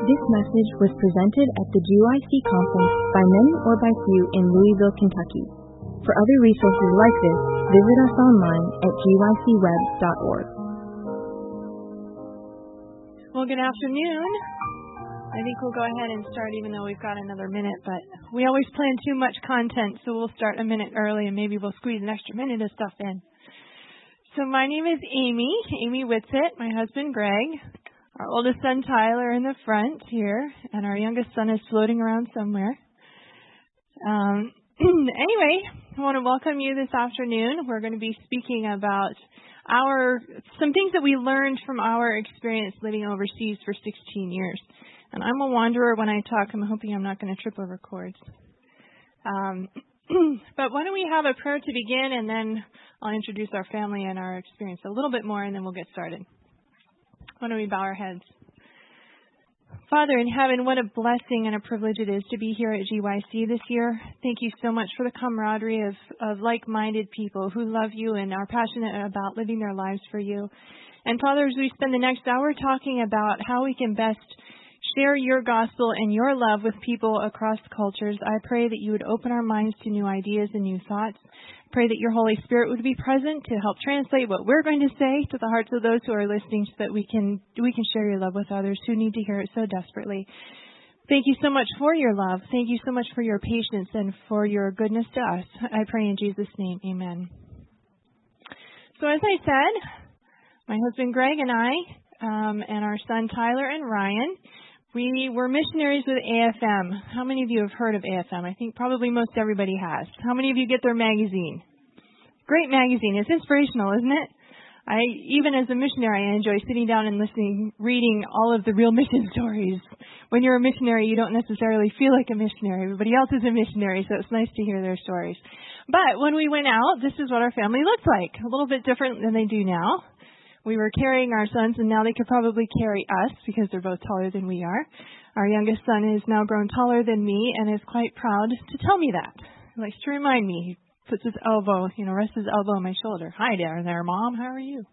This message was presented at the GYC conference by many or by few in Louisville, Kentucky. For other resources like this, visit us online at gycweb.org. Well, good afternoon. I think we'll go ahead and start even though we've got another minute, but we always plan too much content, so we'll start a minute early and maybe we'll squeeze an extra minute of stuff in. So my name is Amy Whitsitt, my husband Greg. Our oldest son, Tyler, in the front here, and our youngest son is floating around somewhere. Anyway, I want to welcome you this afternoon. We're going to be speaking about some things that we learned from our experience living overseas for 16 years. And I'm a wanderer when I talk. I'm hoping I'm not going to trip over cords. But why don't we have a prayer to begin, and then I'll introduce our family and our experience a little bit more, and then we'll get started. Why don't we bow our heads? Father in heaven, what a blessing and a privilege it is to be here at GYC this year. Thank you so much for the camaraderie of like-minded people who love you and are passionate about living their lives for you. And Father, as we spend the next hour talking about how we can best share your gospel and your love with people across cultures, I pray that you would open our minds to new ideas and new thoughts. Pray that your Holy Spirit would be present to help translate what we're going to say to the hearts of those who are listening, so that we can share your love with others who need to hear it so desperately. Thank you so much for your love. Thank you so much for your patience and for your goodness to us. I pray in Jesus' name, amen. So as I said, my husband Greg and I, and our son Tyler and Ryan, we were missionaries with AFM. How many of you have heard of AFM? I think probably most everybody has. How many of you get their magazine? Great magazine. It's inspirational, isn't it? Even as a missionary, I enjoy sitting down and reading all of the real mission stories. When you're a missionary, you don't necessarily feel like a missionary. Everybody else is a missionary, so it's nice to hear their stories. But when we went out, this is what our family looked like. A little bit different than they do now. We were carrying our sons, and now they could probably carry us because they're both taller than we are. Our youngest son is now grown taller than me and is quite proud to tell me that. He likes to remind me. He puts his elbow, rests his elbow on my shoulder. Hi there, Mom. How are you?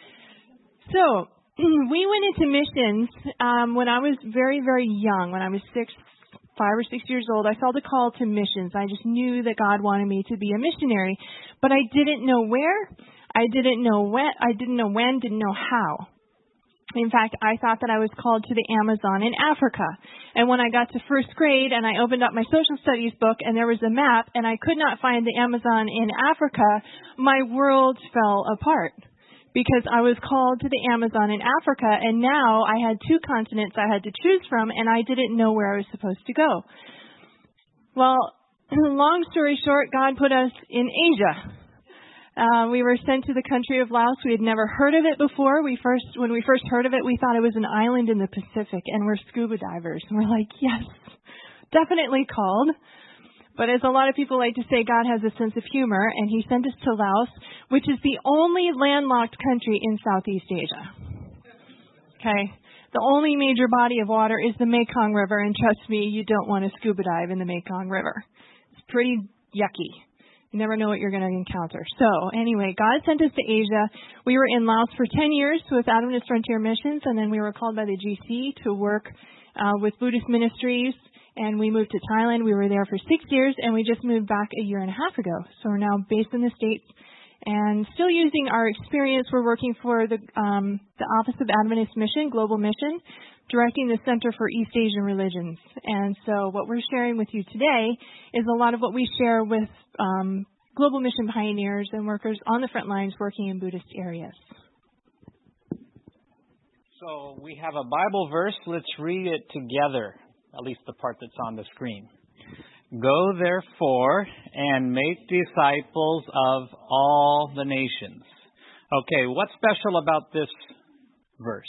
So we went into missions when I was very, very young. When I was 5 or 6 years old, I felt a call to missions. I just knew that God wanted me to be a missionary, but I didn't know where. I didn't know when, didn't know how. In fact, I thought that I was called to the Amazon in Africa. And when I got to first grade and I opened up my social studies book and there was a map and I could not find the Amazon in Africa, my world fell apart because I was called to the Amazon in Africa, and now I had 2 continents I had to choose from, and I didn't know where I was supposed to go. Well, long story short, God put us in Asia. We were sent to the country of Laos. We had never heard of it before. When we first heard of it, we thought it was an island in the Pacific, and we're scuba divers. And we're like, yes, definitely called. But as a lot of people like to say, God has a sense of humor, and he sent us to Laos, which is the only landlocked country in Southeast Asia. Okay? The only major body of water is the Mekong River, and trust me, you don't want to scuba dive in the Mekong River. It's pretty yucky. You never know what you're going to encounter. So anyway, God sent us to Asia. We were in Laos for 10 years with Adventist Frontier Missions, and then we were called by the GC to work with Buddhist ministries, and we moved to Thailand. We were there for 6 years, and we just moved back a year and a half ago. So we're now based in the States and still using our experience. We're working for the Office of Adventist Mission, Global Mission, directing the Center for East Asian Religions. And so what we're sharing with you today is a lot of what we share with global mission pioneers and workers on the front lines working in Buddhist areas. So we have a Bible verse. Let's read it together, at least the part that's on the screen. Go therefore and make disciples of all the nations. Okay, what's special about this verse?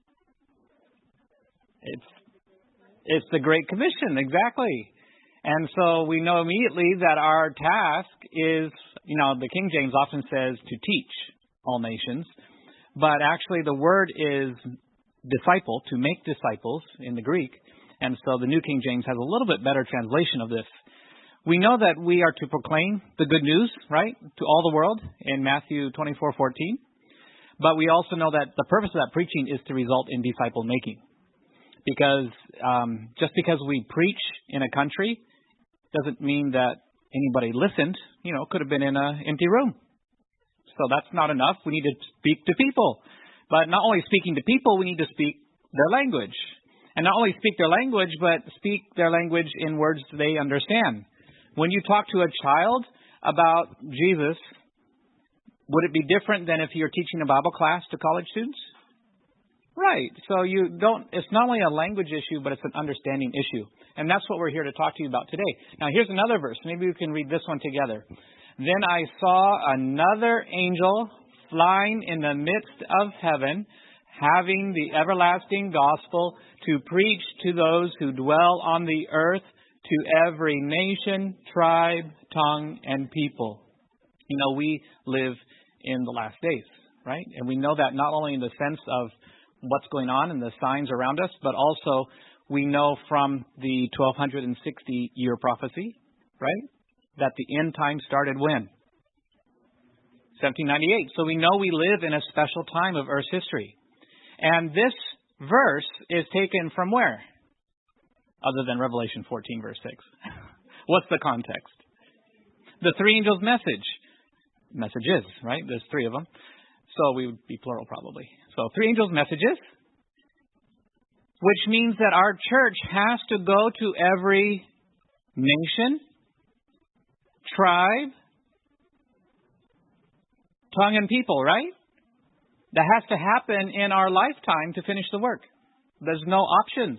It's the Great Commission, exactly. And so we know immediately that our task is, the King James often says to teach all nations, but actually the word is disciple, to make disciples in the Greek. And so the New King James has a little bit better translation of this. We know that we are to proclaim the good news, right, to all the world in Matthew 24:14. But we also know that the purpose of that preaching is to result in disciple making. Because just because we preach in a country doesn't mean that anybody listened. Could have been in an empty room. So that's not enough. We need to speak to people. But not only speaking to people, we need to speak their language. And not only speak their language, but speak their language in words they understand. When you talk to a child about Jesus, would it be different than if you're teaching a Bible class to college students? Right. So it's not only a language issue, but it's an understanding issue. And that's what we're here to talk to you about today. Now, here's another verse. Maybe we can read this one together. Then I saw another angel flying in the midst of heaven, having the everlasting gospel to preach to those who dwell on the earth, to every nation, tribe, tongue, and people. We live in the last days, right? And we know that not only in the sense of what's going on and the signs around us, but also we know from the 1260-year prophecy, right, that the end time started when? 1798. So we know we live in a special time of Earth's history. And this verse is taken from where? Other than Revelation 14, verse 6. What's the context? The three angels' messages, right? There's three of them. So we would be plural probably. So three angels' messages, which means that our church has to go to every nation, tribe, tongue, and people, right? That has to happen in our lifetime to finish the work. There's no options.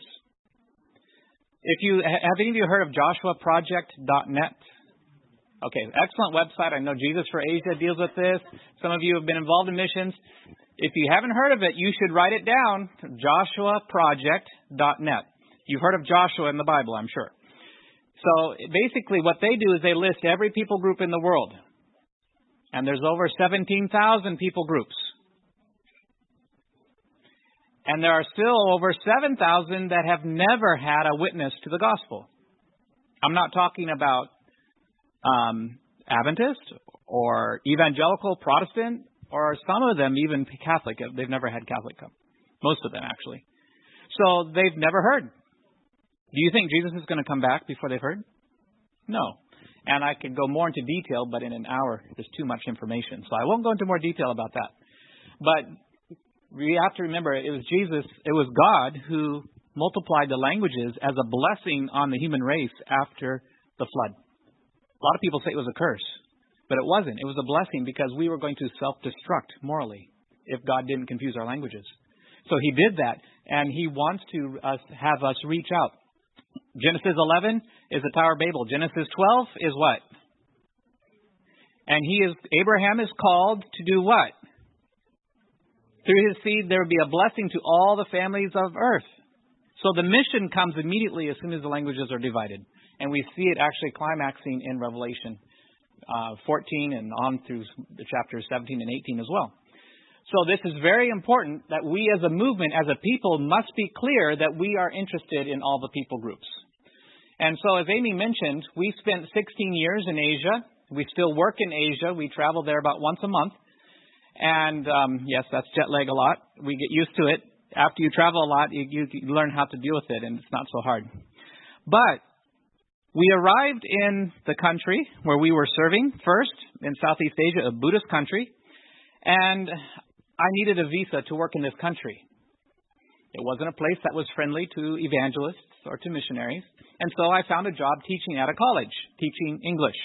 Have any of you heard of joshuaproject.net? Okay, excellent website. I know Jesus for Asia deals with this. Some of you have been involved in missions. If you haven't heard of it, you should write it down, joshuaproject.net. You've heard of Joshua in the Bible, I'm sure. So basically what they do is they list every people group in the world. And there's over 17,000 people groups. And there are still over 7,000 that have never had a witness to the gospel. I'm not talking about Adventist or evangelical Protestant or some of them even Catholic. They've never had Catholic come. Most of them, actually. So they've never heard. Do you think Jesus is going to come back before they've heard? No. And I could go more into detail, but in an hour, there's too much information. So I won't go into more detail about that. But we have to remember, it was God who multiplied the languages as a blessing on the human race after the flood. A lot of people say it was a curse, but it wasn't. It was a blessing because we were going to self-destruct morally if God didn't confuse our languages. So He did that, and He wants to have us reach out. Genesis 11 is the Tower of Babel. Genesis 12 is what? And Abraham is called to do what? Through his seed, there will be a blessing to all the families of earth. So the mission comes immediately as soon as the languages are divided. And we see it actually climaxing in Revelation 14 and on through the chapters 17 and 18 as well. So this is very important that we as a movement, as a people, must be clear that we are interested in all the people groups. And so as Amy mentioned, we spent 16 years in Asia. We still work in Asia. We travel there about once a month. And yes, that's jet lag a lot. We get used to it. After you travel a lot, you learn how to deal with it, and it's not so hard. But we arrived in the country where we were serving first in Southeast Asia, a Buddhist country, and I needed a visa to work in this country. It wasn't a place that was friendly to evangelists or to missionaries, and so I found a job teaching at a college, teaching English.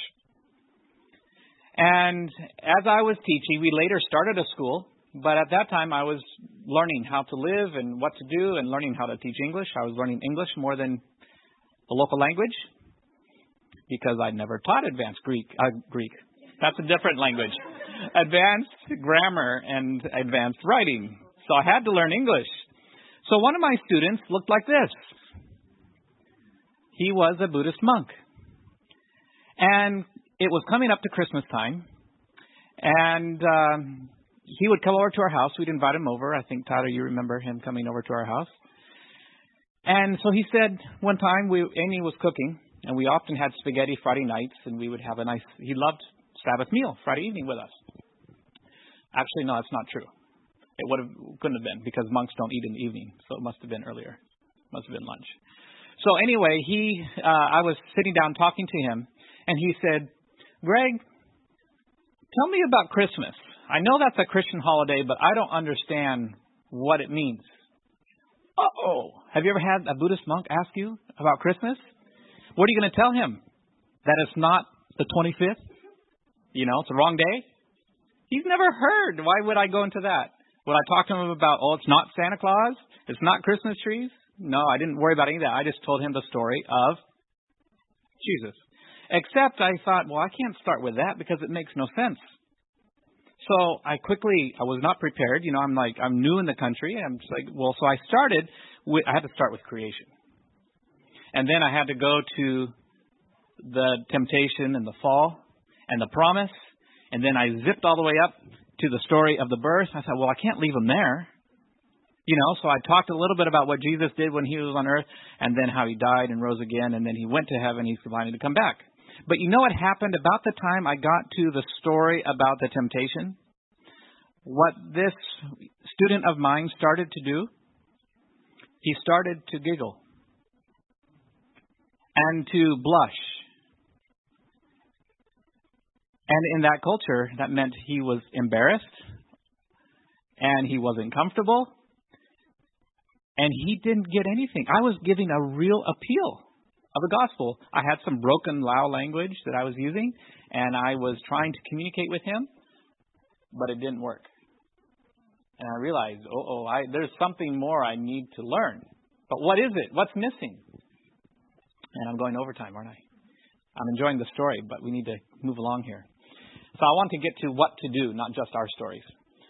And as I was teaching, we later started a school, but at that time I was learning how to live and what to do and learning how to teach English. I was learning English more than the local language because I'd never taught advanced Greek. That's a different language. Advanced grammar and advanced writing. So I had to learn English. So one of my students looked like this. He was a Buddhist monk. And it was coming up to Christmas time. And he would come over to our house. We'd invite him over. I think, Tyler, you remember him coming over to our house. And so he said one time, Amy was cooking, and we often had spaghetti Friday nights, and we would have he loved Sabbath meal Friday evening with us. Actually, no, that's not true. Couldn't have been, because monks don't eat in the evening, so it must have been earlier. Must have been lunch. So anyway, I was sitting down talking to him, and he said, Greg, tell me about Christmas. I know that's a Christian holiday, but I don't understand what it means. Uh-oh. Have you ever had a Buddhist monk ask you about Christmas? What are you going to tell him? That it's not the 25th? It's the wrong day? He's never heard. Why would I go into that? Would I talk to him about, it's not Santa Claus? It's not Christmas trees? No, I didn't worry about any of that. I just told him the story of Jesus. Except I thought, I can't start with that because it makes no sense. So I was not prepared. I'm new in the country. I'm just like, so I had to start with creation. And then I had to go to the temptation and the fall and the promise. And then I zipped all the way up to the story of the birth. I thought, I can't leave them there. So I talked a little bit about what Jesus did when he was on earth and then how he died and rose again. And then he went to heaven. He's planning to come back. But you know what happened about the time I got to the story about the temptation? What this student of mine started to do, he started to giggle and to blush. And in that culture, that meant he was embarrassed and he wasn't comfortable and he didn't get anything. I was giving a real appeal of the gospel. I had some broken Lao language that I was using, and I was trying to communicate with him, but it didn't work. And I realized, there's something more I need to learn. But what is it? What's missing? And I'm going overtime, aren't I? I'm enjoying the story, but we need to move along here. So I want to get to what to do, not just our stories.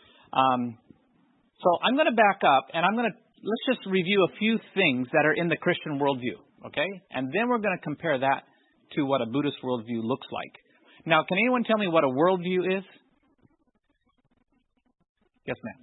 So I'm going to back up, and let's just review a few things that are in the Christian worldview. Okay? And then we're going to compare that to what a Buddhist worldview looks like. Now, can anyone tell me what a worldview is? Yes, ma'am.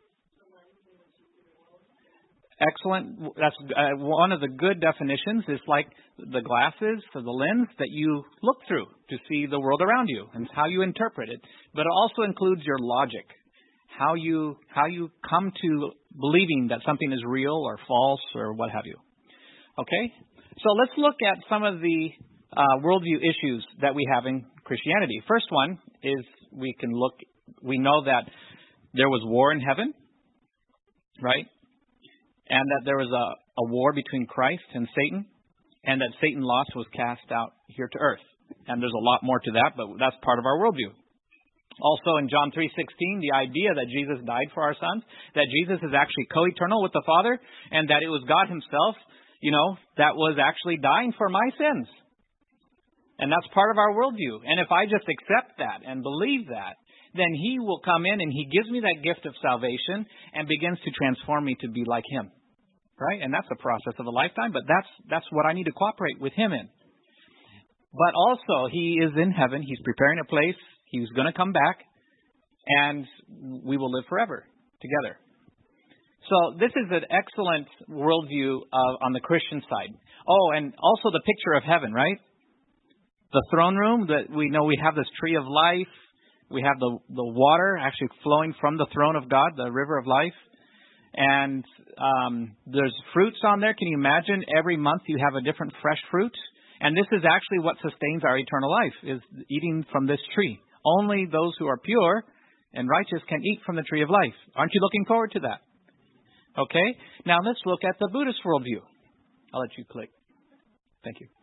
Excellent. That's one of the good definitions is like the glasses or the lens that you look through to see the world around you and how you interpret it. But it also includes your logic, how you come to believing that something is real or false or what have you. Okay? So let's look at some of the worldview issues that we have in Christianity. First one is we know that there was war in heaven, right? And that there was a war between Christ and Satan, and that Satan lost, was cast out here to earth. And there's a lot more to that, but that's part of our worldview. Also in John 3:16, the idea that Jesus died for our sins, that Jesus is actually co-eternal with the Father, and that it was God himself, that was actually dying for my sins. And that's part of our worldview. And if I just accept that and believe that, then he will come in and he gives me that gift of salvation and begins to transform me to be like him. Right? And that's a process of a lifetime, but that's what I need to cooperate with him in. But also, he is in heaven. He's preparing a place. He's going to come back, and we will live forever together. So this is an excellent worldview on the Christian side. Oh, and also the picture of heaven, right? The throne room, that we know we have this tree of life. We have the water actually flowing from the throne of God, the river of life. And there's fruits on there. Can you imagine every month you have a different fresh fruit? And this is actually what sustains our eternal life, is eating from this tree. Only those who are pure and righteous can eat from the tree of life. Aren't you looking forward to that? Okay, now let's look at the Buddhist worldview. I'll let you click. Thank you.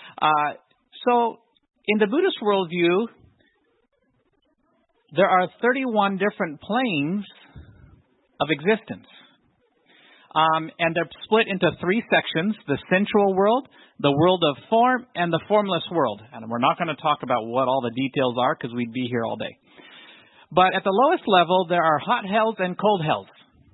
So in the Buddhist worldview, there are 31 different planes of existence. And they're split into 3 sections: the sensual world, the world of form, and the formless world. And we're not going to talk about what all the details are because we'd be here all day. But at the lowest level, there are hot hells and cold hells.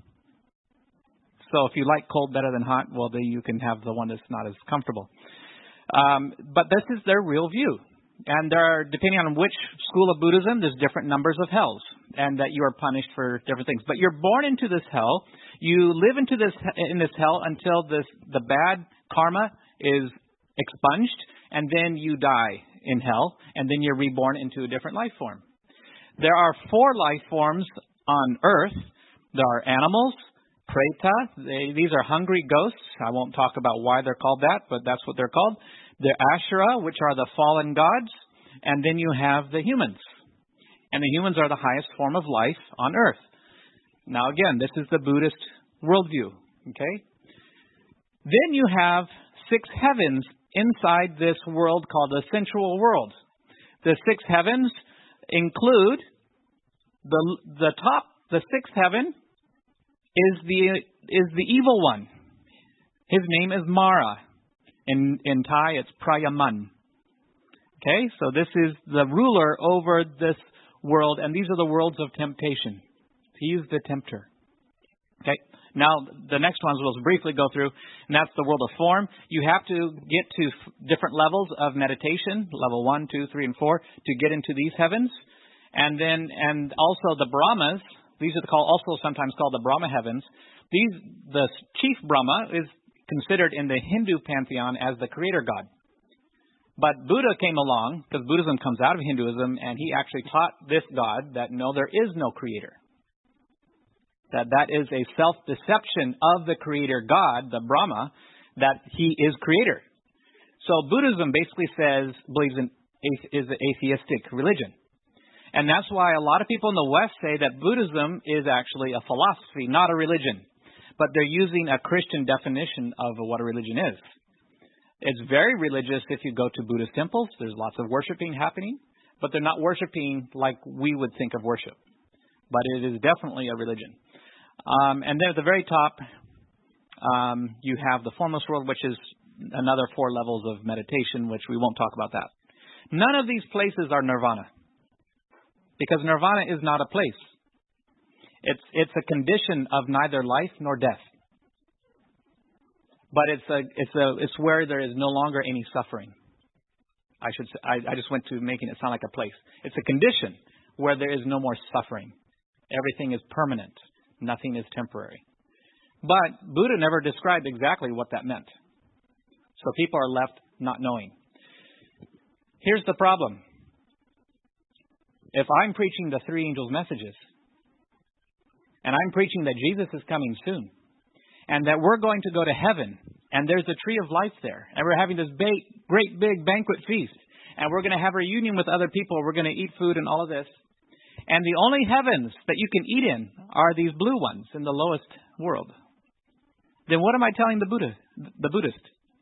So if you like cold better than hot, well, then you can have the one that's not as comfortable. But this is their real view. And there are, depending on which school of Buddhism, there's different numbers of hells, and that you are punished for different things. But you're born into this hell. You live in this hell until the bad karma is expunged, and then you die in hell, and then you're reborn into a different life form. There are 4 life forms on earth. There are animals, Preta, these are hungry ghosts. I won't talk about why they're called that, but that's what they're called. The Asherah, which are the fallen gods. And then you have the humans. And the humans are the highest form of life on earth. Now again, this is the Buddhist worldview. Okay? Then you have 6 heavens inside this world called the sensual world. The 6 heavens include the top, the 6th heaven is the evil one. His name is Mara. In Thai, it's Prayaman. Okay, so this is the ruler over this world, and these are the worlds of temptation. He is the tempter. Okay, now the next ones we'll briefly go through, and that's the world of form. You have to get to different levels of meditation, level 1, 2, 3, and 4, to get into these heavens. And also the Brahmas, these are also sometimes called the Brahma heavens. The chief Brahma is considered in the Hindu pantheon as the creator god. But Buddha came along, because Buddhism comes out of Hinduism, and he actually taught this God that no, there is no creator. That is a self-deception of the creator God, the Brahma, that he is creator. So Buddhism basically believes is an atheistic religion. And that's why a lot of people in the West say that Buddhism is actually a philosophy, not a religion. But they're using a Christian definition of what a religion is. It's very religious if you go to Buddhist temples. There's lots of worshiping happening, but they're not worshiping like we would think of worship. But it is definitely a religion. And then at the very top, you have the formless world, which is another 4 levels of meditation, which we won't talk about that. None of these places are nirvana, because nirvana is not a place. It's a condition of neither life nor death. But it's where there is no longer any suffering. I just went to making it sound like a place. It's a condition where there is no more suffering. Everything is permanent. Nothing is temporary. But Buddha never described exactly what that meant. So people are left not knowing. Here's the problem. If I'm preaching the 3 angels' messages, and I'm preaching that Jesus is coming soon, and that we're going to go to heaven, and there's a tree of life there, and we're having this great big banquet feast, and we're going to have a reunion with other people, we're going to eat food and all of this, and the only heavens that you can eat in are these blue ones in the lowest world, then what am I telling the Buddhist?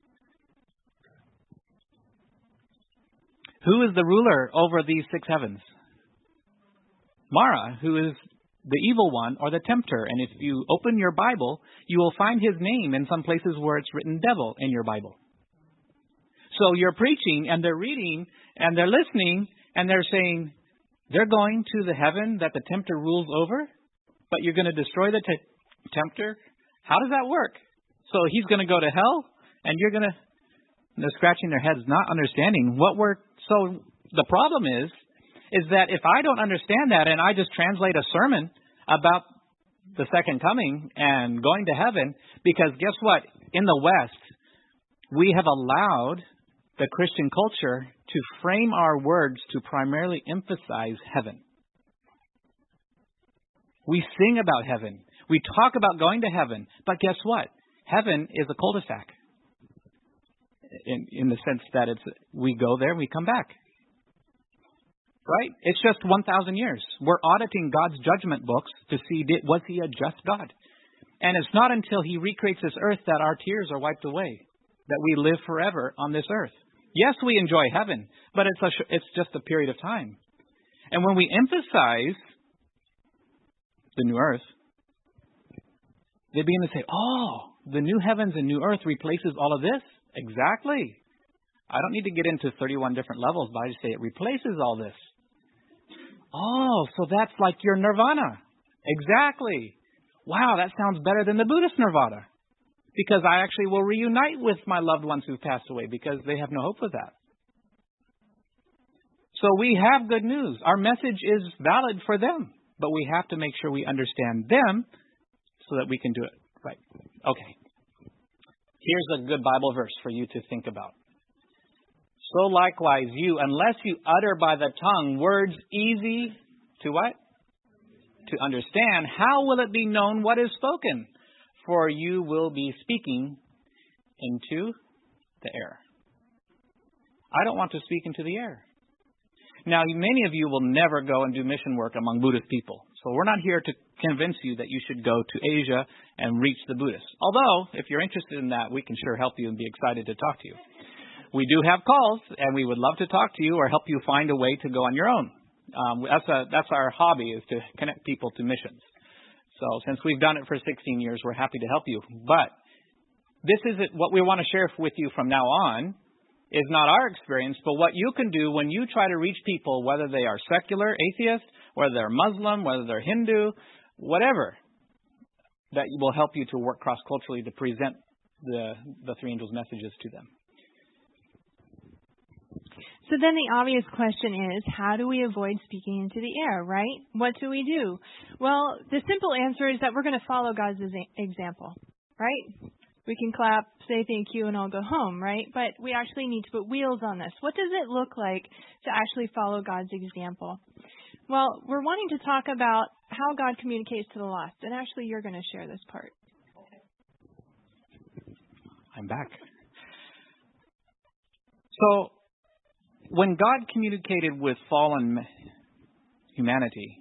Who is the ruler over these 6 heavens? Mara, who is the evil one or the tempter. And if you open your Bible, you will find his name in some places where it's written devil in your Bible. So you're preaching and they're reading and they're listening and they're saying they're going to the heaven that the tempter rules over, but you're going to destroy the tempter? How does that work? So he's going to go to hell and you're going to... They're scratching their heads, not understanding what we're... So the problem is that if I don't understand that and I just translate a sermon about the second coming and going to heaven, because guess what? In the West, we have allowed the Christian culture to frame our words to primarily emphasize heaven. We sing about heaven. We talk about going to heaven. But guess what? Heaven is a cul-de-sac. In the sense that we go there and we come back. Right? It's just 1,000 years. We're auditing God's judgment books to see, was he a just God? And it's not until he recreates this earth that our tears are wiped away, that we live forever on this earth. Yes, we enjoy heaven, but it's just a period of time. And when we emphasize the new earth, they begin to say, oh, the new heavens and new earth replaces all of this? Exactly. I don't need to get into 31 different levels, but I just say it replaces all this. Oh, so that's like your nirvana. Exactly. Wow, that sounds better than the Buddhist nirvana. Because I actually will reunite with my loved ones who've passed away because they have no hope of that. So we have good news. Our message is valid for them, but we have to make sure we understand them so that we can do it right. Okay. Here's a good Bible verse for you to think about. So likewise you, unless you utter by the tongue words easy to what? To understand, how will it be known what is spoken? for you will be speaking into the air. I don't want to speak into the air. Now, many of you will never go and do mission work among Buddhist people. So we're not here to convince you that you should go to Asia and reach the Buddhists. Although, if you're interested in that, we can sure help you and be excited to talk to you. We do have calls, and we would love to talk to you or help you find a way to go on your own. That's our hobby, is to connect people to missions. So since we've done it for 16 years, we're happy to help you. But this is what we want to share with you from now on. Is not our experience, but what you can do when you try to reach people, whether they are secular, atheist, whether they're Muslim, whether they're Hindu, whatever, that will help you to work cross-culturally to present the three angels' messages to them. So then the obvious question is, how do we avoid speaking into the air, right? What do we do? Well, the simple answer is that we're going to follow God's example, right? We can clap, say thank you, and all go home, right? But we actually need to put wheels on this. What does it look like to actually follow God's example? Well, we're wanting to talk about how God communicates to the lost. And actually, you're going to share this part. I'm back. So, when God communicated with fallen humanity,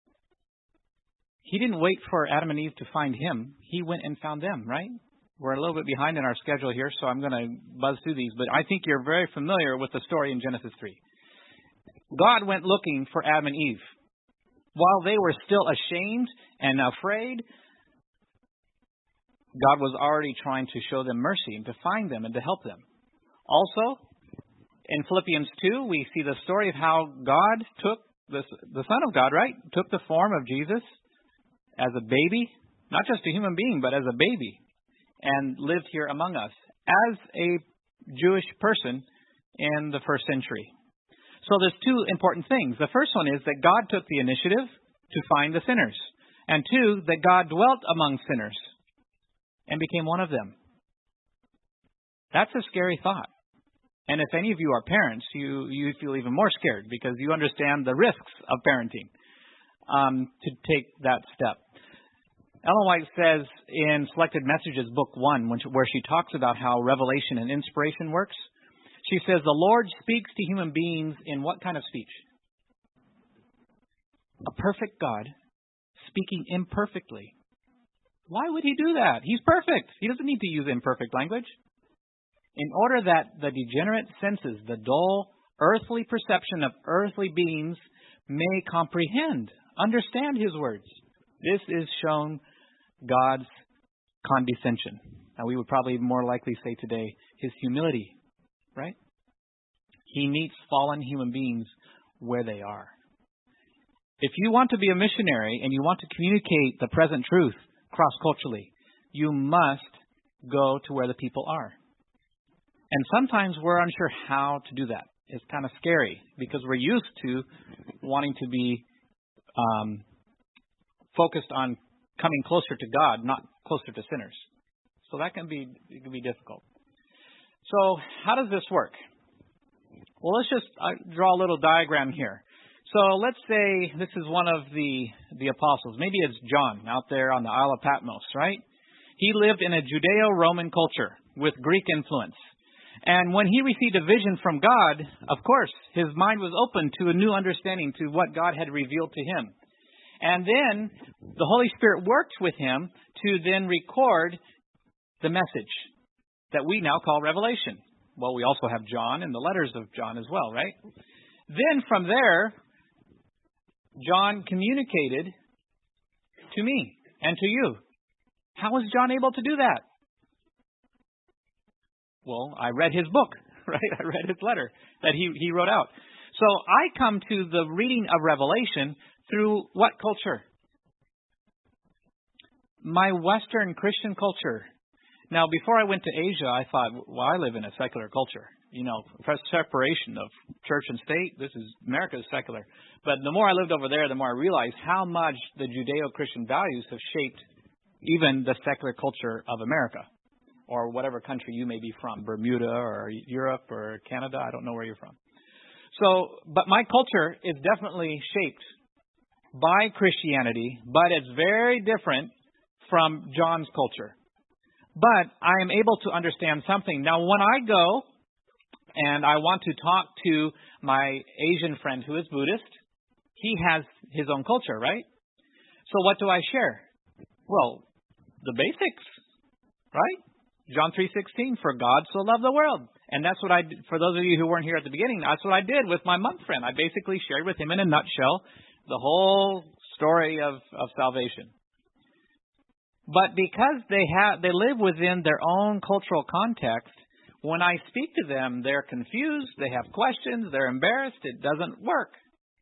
He didn't wait for Adam and Eve to find Him. He went and found them, right? We're a little bit behind in our schedule here, so I'm going to buzz through these. But I think you're very familiar with the story in Genesis 3. God went looking for Adam and Eve. While they were still ashamed and afraid, God was already trying to show them mercy and to find them and to help them. Also, in Philippians 2, we see the story of how God took the Son of God, right? Took the form of Jesus as a baby, not just a human being, but as a baby, and lived here among us as a Jewish person in the first century. So there's two important things. The first one is that God took the initiative to find the sinners. And two, that God dwelt among sinners and became one of them. That's a scary thought. And if any of you are parents, you feel even more scared because you understand the risks of parenting to take that step. Ellen White says in Selected Messages, Book 1, where she talks about how revelation and inspiration works, she says, the Lord speaks to human beings in what kind of speech? A perfect God speaking imperfectly. Why would He do that? He's perfect. He doesn't need to use imperfect language. In order that the degenerate senses, the dull, earthly perception of earthly beings may comprehend, understand His words. This is shown God's condescension. Now, we would probably more likely say today His humility, right? He meets fallen human beings where they are. If you want to be a missionary and you want to communicate the present truth cross-culturally, you must go to where the people are. And sometimes we're unsure how to do that. It's kind of scary because we're used to wanting to be focused on coming closer to God, not closer to sinners. So that can be difficult. So how does this work? Well, let's just draw a little diagram here. So let's say this is one of the apostles. Maybe it's John out there on the Isle of Patmos, right? He lived in a Judeo-Roman culture with Greek influence. And when he received a vision from God, of course, his mind was open to a new understanding to what God had revealed to him. And then the Holy Spirit worked with him to then record the message that we now call Revelation. Well, we also have John and the letters of John as well, right? Then from there, John communicated to me and to you. How was John able to do that? Well, I read his book, right? I read his letter that he wrote out. So I come to the reading of Revelation through what culture? My Western Christian culture. Now, before I went to Asia, I thought, well, I live in a secular culture. You know, separation of church and state. America is secular. But the more I lived over there, the more I realized how much the Judeo-Christian values have shaped even the secular culture of America, or whatever country you may be from, Bermuda or Europe or Canada. I don't know where you're from. So, but my culture is definitely shaped by Christianity, but it's very different from John's culture. But I am able to understand something. Now, when I go and I want to talk to my Asian friend who is Buddhist, he has his own culture, right? So what do I share? Well, the basics, right? John 3:16, for God so loved the world. And that's what I did. For those of you who weren't here at the beginning, that's what I did with my monk friend. I basically shared with him in a nutshell the whole story of salvation. But because they live within their own cultural context, when I speak to them, they're confused, they have questions, they're embarrassed, it doesn't work.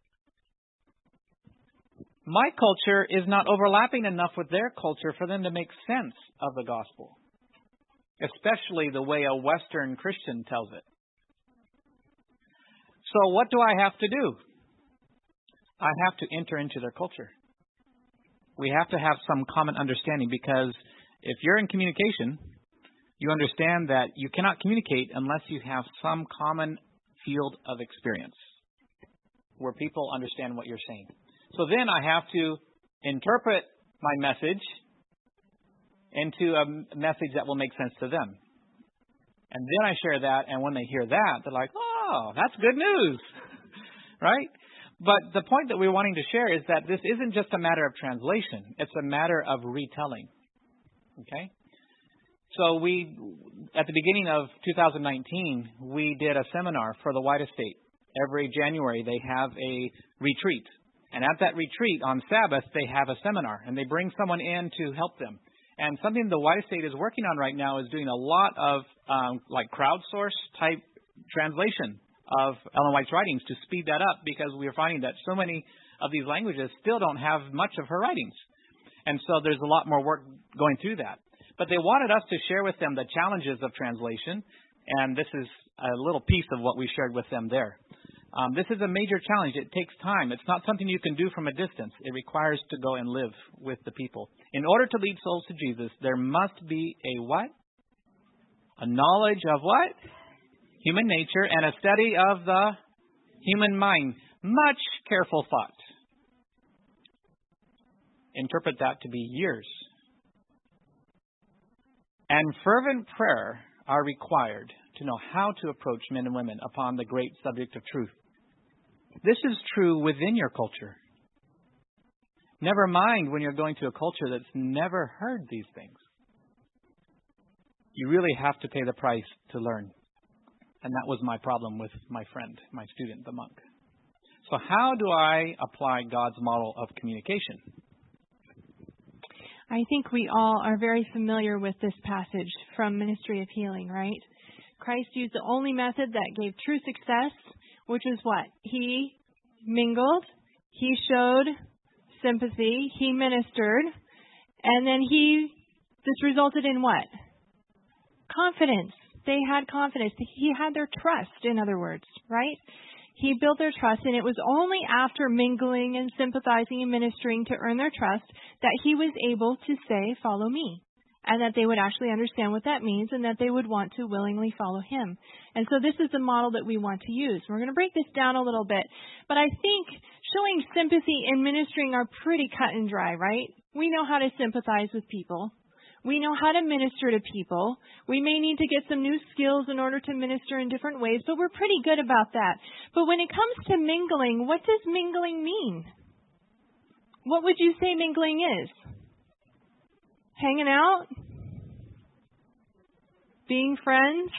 My culture is not overlapping enough with their culture for them to make sense of the gospel, especially the way a Western Christian tells it. So what do I have to do? I have to enter into their culture. We have to have some common understanding, because if you're in communication, you understand that you cannot communicate unless you have some common field of experience where people understand what you're saying. So then I have to interpret my message into a message that will make sense to them. And then I share that, and when they hear that, they're like, oh, that's good news, right? But the point that we're wanting to share is that this isn't just a matter of translation. It's a matter of retelling, okay? So at the beginning of 2019, we did a seminar for the White Estate. Every January, they have a retreat. And at that retreat, on Sabbath, they have a seminar, and they bring someone in to help them. And something the White Estate is working on right now is doing a lot of crowdsource type translation of Ellen White's writings to speed that up, because we are finding that so many of these languages still don't have much of her writings. And so there's a lot more work going through that. But they wanted us to share with them the challenges of translation, and this is a little piece of what we shared with them there. This is a major challenge. It takes time. It's not something you can do from a distance. It requires to go and live with the people. In order to lead souls to Jesus, there must be a what? A knowledge of what? Human nature, and a study of the human mind. Much careful thought. Interpret that to be years. And fervent prayer are required to know how to approach men and women upon the great subject of truth. This is true within your culture. Never mind when you're going to a culture that's never heard these things. You really have to pay the price to learn. And that was my problem with my friend, my student, the monk. So how do I apply God's model of communication? I think we all are very familiar with this passage from Ministry of Healing, right? Christ used the only method that gave true success, which was what? He mingled, he showed sympathy, he ministered, and then this resulted in what? Confidence. They had confidence. He had their trust, in other words, right? He built their trust, and it was only after mingling and sympathizing and ministering to earn their trust that he was able to say, follow me, and that they would actually understand what that means and that they would want to willingly follow him. And so this is the model that we want to use. We're going to break this down a little bit, but I think showing sympathy and ministering are pretty cut and dry, right? We know how to sympathize with people. We know how to minister to people. We may need to get some new skills in order to minister in different ways, but we're pretty good about that. But when it comes to mingling, what does mingling mean? What would you say mingling is? Hanging out? Being friends?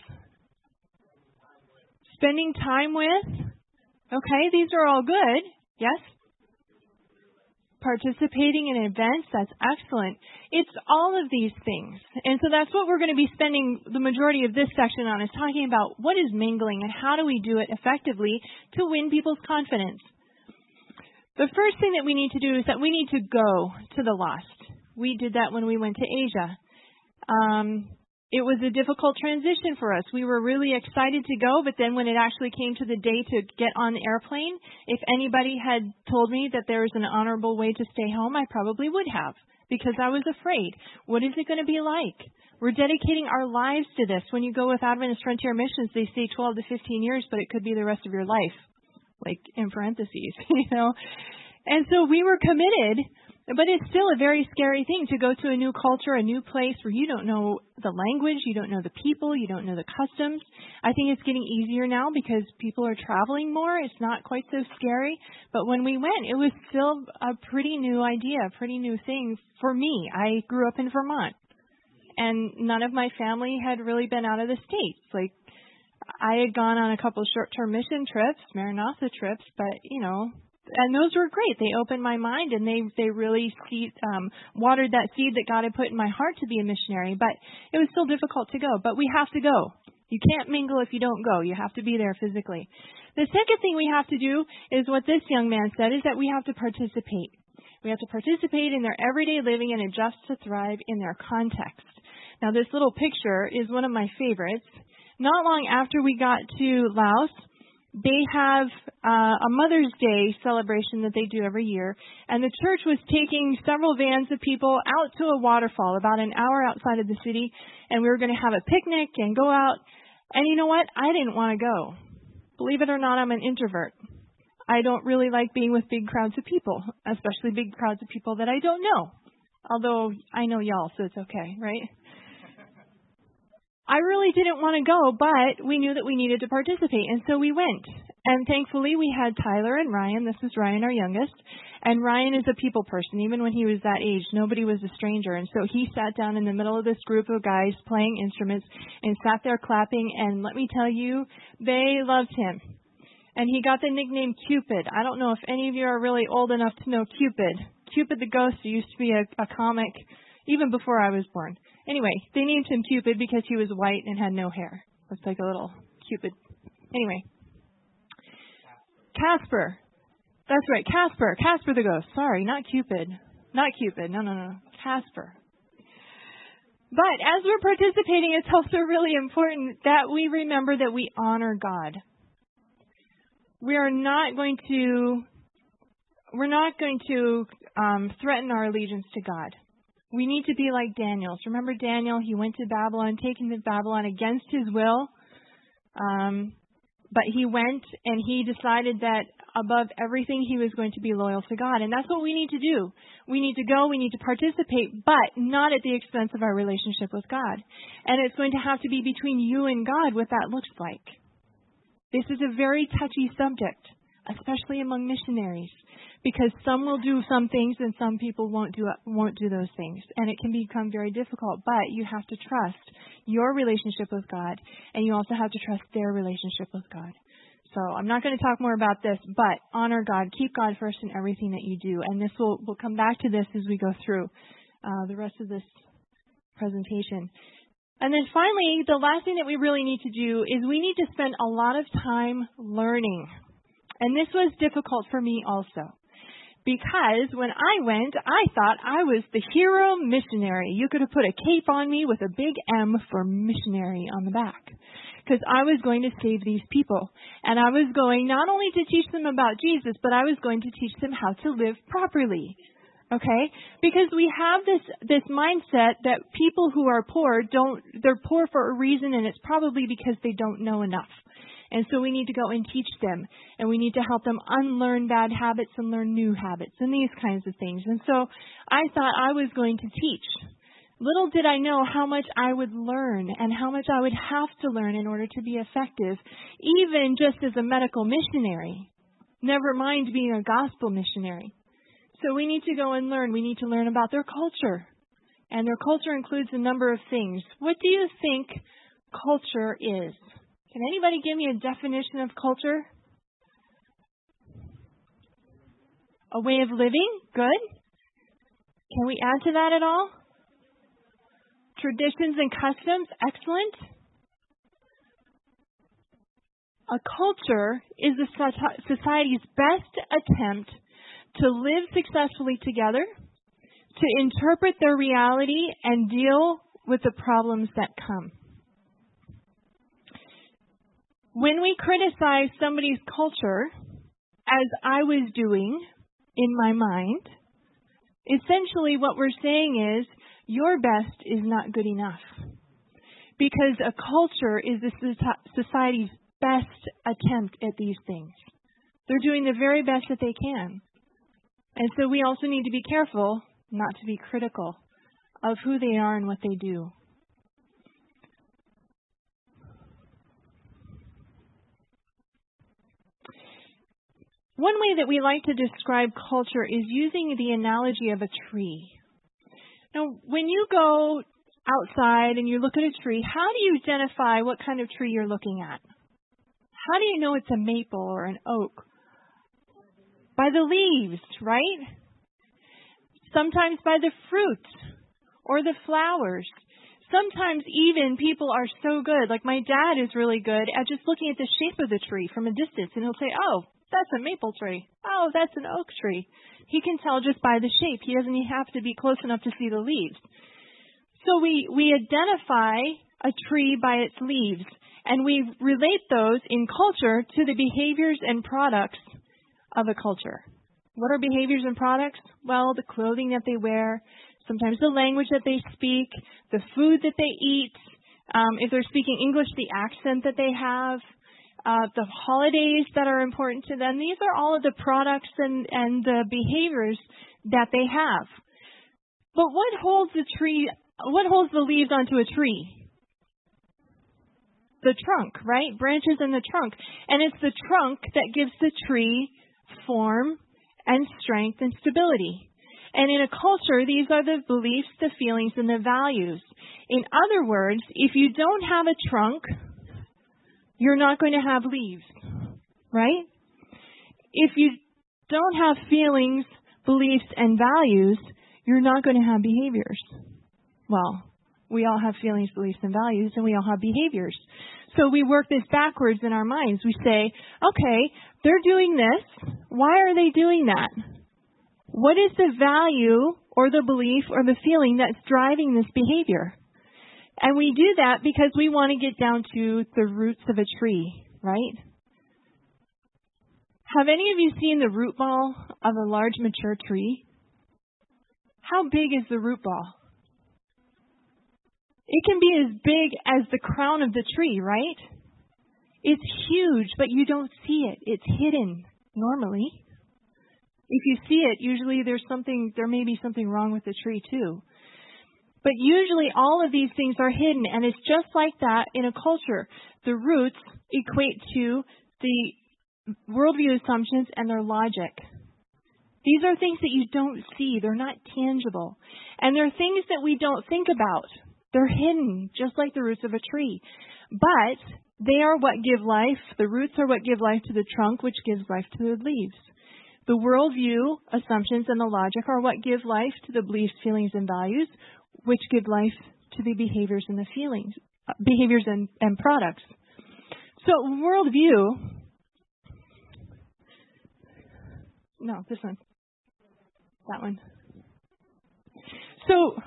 Spending time with? Okay, these are all good. Yes? Participating in events, that's excellent. It's all of these things. And so that's what we're going to be spending the majority of this section on, is talking about what is mingling and how do we do it effectively to win people's confidence. The first thing that we need to do is that we need to go to the lost. We did that when we went to Asia. It was a difficult transition for us. We were really excited to go, but then when it actually came to the day to get on the airplane, if anybody had told me that there was an honorable way to stay home, I probably would have, because I was afraid. What is it going to be like? We're dedicating our lives to this. When you go with Adventist Frontier Missions, they say 12 to 15 years, but it could be the rest of your life, like in parentheses, you know. And so we were committed. But it's still a very scary thing to go to a new culture, a new place where you don't know the language, you don't know the people, you don't know the customs. I think it's getting easier now because people are traveling more. It's not quite so scary. But when we went, it was still a pretty new idea, a pretty new thing for me. I grew up in Vermont, and none of my family had really been out of the States. Like, I had gone on a couple of short-term mission trips, Maranatha trips, but, and those were great. They opened my mind, and they really watered that seed that God had put in my heart to be a missionary. But it was still difficult to go. But we have to go. You can't mingle if you don't go. You have to be there physically. The second thing we have to do is what this young man said, is that we have to participate. We have to participate in their everyday living and adjust to thrive in their context. Now, this little picture is one of my favorites. Not long after we got to Laos, they have a Mother's Day celebration that they do every year, and the church was taking several vans of people out to a waterfall about an hour outside of the city, and we were going to have a picnic and go out. And you know what? I didn't want to go. Believe it or not, I'm an introvert. I don't really like being with big crowds of people, especially big crowds of people that I don't know. Although I know y'all, so it's okay, right? I really didn't want to go, but we knew that we needed to participate, and so we went. And thankfully, we had Tyler and Ryan. This is Ryan, our youngest. And Ryan is a people person. Even when he was that age, nobody was a stranger. And so he sat down in the middle of this group of guys playing instruments and sat there clapping. And let me tell you, they loved him. And he got the nickname Cupid. I don't know if any of you are really old enough to know Cupid. Cupid the Ghost used to be a comic even before I was born. Anyway, they named him Cupid because he was white and had no hair. Looks like a little Cupid. Anyway. Casper. That's right, Casper. Casper the Ghost. Sorry, not Cupid. Not Cupid. No. Casper. But as we're participating, it's also really important that we remember that we honor God. We're not going to threaten our allegiance to God. We need to be like Daniel. So remember Daniel, he went to Babylon, taken to Babylon against his will. But he went and he decided that above everything he was going to be loyal to God. And that's what we need to do. We need to go, we need to participate, but not at the expense of our relationship with God. And it's going to have to be between you and God what that looks like. This is a very touchy subject, especially among missionaries. Because some will do some things and some people won't do those things. And it can become very difficult. But you have to trust your relationship with God. And you also have to trust their relationship with God. So I'm not going to talk more about this, but honor God. Keep God first in everything that you do. And we'll come back to this as we go through the rest of this presentation. And then finally, the last thing that we really need to do is we need to spend a lot of time learning. And this was difficult for me also. Because when I went, I thought I was the hero missionary. You could have put a cape on me with a big M for missionary on the back. Because I was going to save these people. And I was going not only to teach them about Jesus, but I was going to teach them how to live properly. Okay? Because we have this mindset that people who are poor they're poor for a reason, and it's probably because they don't know enough. And so we need to go and teach them, and we need to help them unlearn bad habits and learn new habits and these kinds of things. And so I thought I was going to teach. Little did I know how much I would learn and how much I would have to learn in order to be effective, even just as a medical missionary, never mind being a gospel missionary. So we need to go and learn. We need to learn about their culture. And their culture includes a number of things. What do you think culture is? Can anybody give me a definition of culture? A way of living? Good. Can we add to that at all? Traditions and customs? Excellent. A culture is a society's best attempt to live successfully together, to interpret their reality, and deal with the problems that come. When we criticize somebody's culture, as I was doing in my mind, essentially what we're saying is, your best is not good enough. Because a culture is the society's best attempt at these things. They're doing the very best that they can. And so we also need to be careful not to be critical of who they are and what they do. One way that we like to describe culture is using the analogy of a tree. Now, when you go outside and you look at a tree, how do you identify what kind of tree you're looking at? How do you know it's a maple or an oak? By the leaves, right? Sometimes by the fruit or the flowers. Sometimes even people are so good, like my dad is really good at just looking at the shape of the tree from a distance, and he'll say, oh, that's a maple tree. Oh, that's an oak tree. He can tell just by the shape. He doesn't even have to be close enough to see the leaves. So we identify a tree by its leaves, and we relate those in culture to the behaviors and products of a culture. What are behaviors and products? Well, the clothing that they wear, sometimes the language that they speak, the food that they eat, if they're speaking English, the accent that they have, the holidays that are important to them. These are all of the products and the behaviors that they have. But what holds the leaves onto a tree? The trunk, right? Branches in the trunk. And it's the trunk that gives the tree form and strength and stability. And in a culture, these are the beliefs, the feelings, and the values. In other words, if you don't have a trunk, you're not going to have leaves, right? If you don't have feelings, beliefs, and values, you're not going to have behaviors. Well, we all have feelings, beliefs, and values, and we all have behaviors. So we work this backwards in our minds. We say, okay, they're doing this. Why are they doing that? What is the value or the belief or the feeling that's driving this behavior? And we do that because we want to get down to the roots of a tree, right? Have any of you seen the root ball of a large mature tree? How big is the root ball? It can be as big as the crown of the tree, right? It's huge, but you don't see it. It's hidden normally. If you see it, usually there may be something wrong with the tree too. But usually all of these things are hidden, and it's just like that in a culture. The roots equate to the worldview assumptions and their logic. These are things that you don't see. They're not tangible. And they're things that we don't think about. They're hidden, just like the roots of a tree. But they are what give life. The roots are what give life to the trunk, which gives life to the leaves. The worldview assumptions and the logic are what give life to the beliefs, feelings, and values, which give life to the behaviors and the feelings, behaviors and products. So worldview, no, this one, that one. So,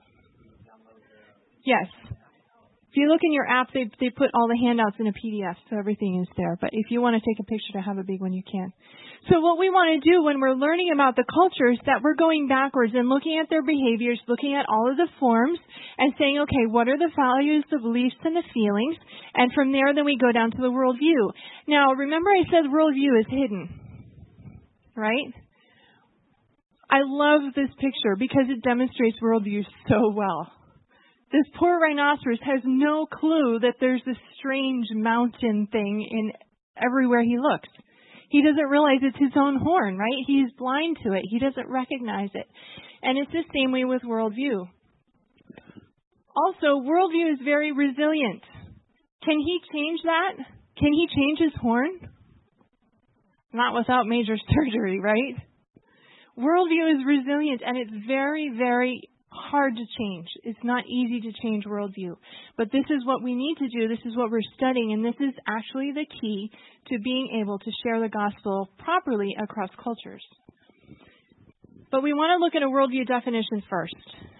yes. If you look in your app, they put all the handouts in a PDF, so everything is there. But if you want to take a picture to have a big one, you can. So what we want to do when we're learning about the cultures, that we're going backwards and looking at their behaviors, looking at all of the forms, and saying, okay, what are the values, the beliefs, and the feelings? And from there, then we go down to the worldview. Now, remember I said worldview is hidden, right? I love this picture because it demonstrates worldview so well. This poor rhinoceros has no clue that there's this strange mountain thing in everywhere he looks. He doesn't realize it's his own horn, right? He's blind to it. He doesn't recognize it. And it's the same way with worldview. Also, worldview is very resilient. Can he change that? Can he change his horn? Not without major surgery, right? Worldview is resilient, and it's very, very hard to change. It's not easy to change worldview. But this is what we need to do. This is what we're studying. And this is actually the key to being able to share the gospel properly across cultures. But we want to look at a worldview definition first.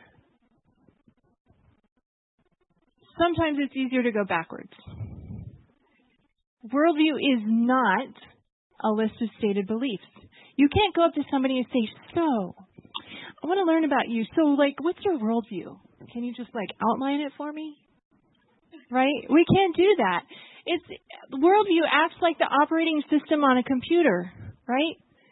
Sometimes it's easier to go backwards. Worldview is not a list of stated beliefs. You can't go up to somebody and say, so, I want to learn about you. So, what's your worldview? Can you just, outline it for me? Right? We can't do that. Worldview acts like the operating system on a computer, right?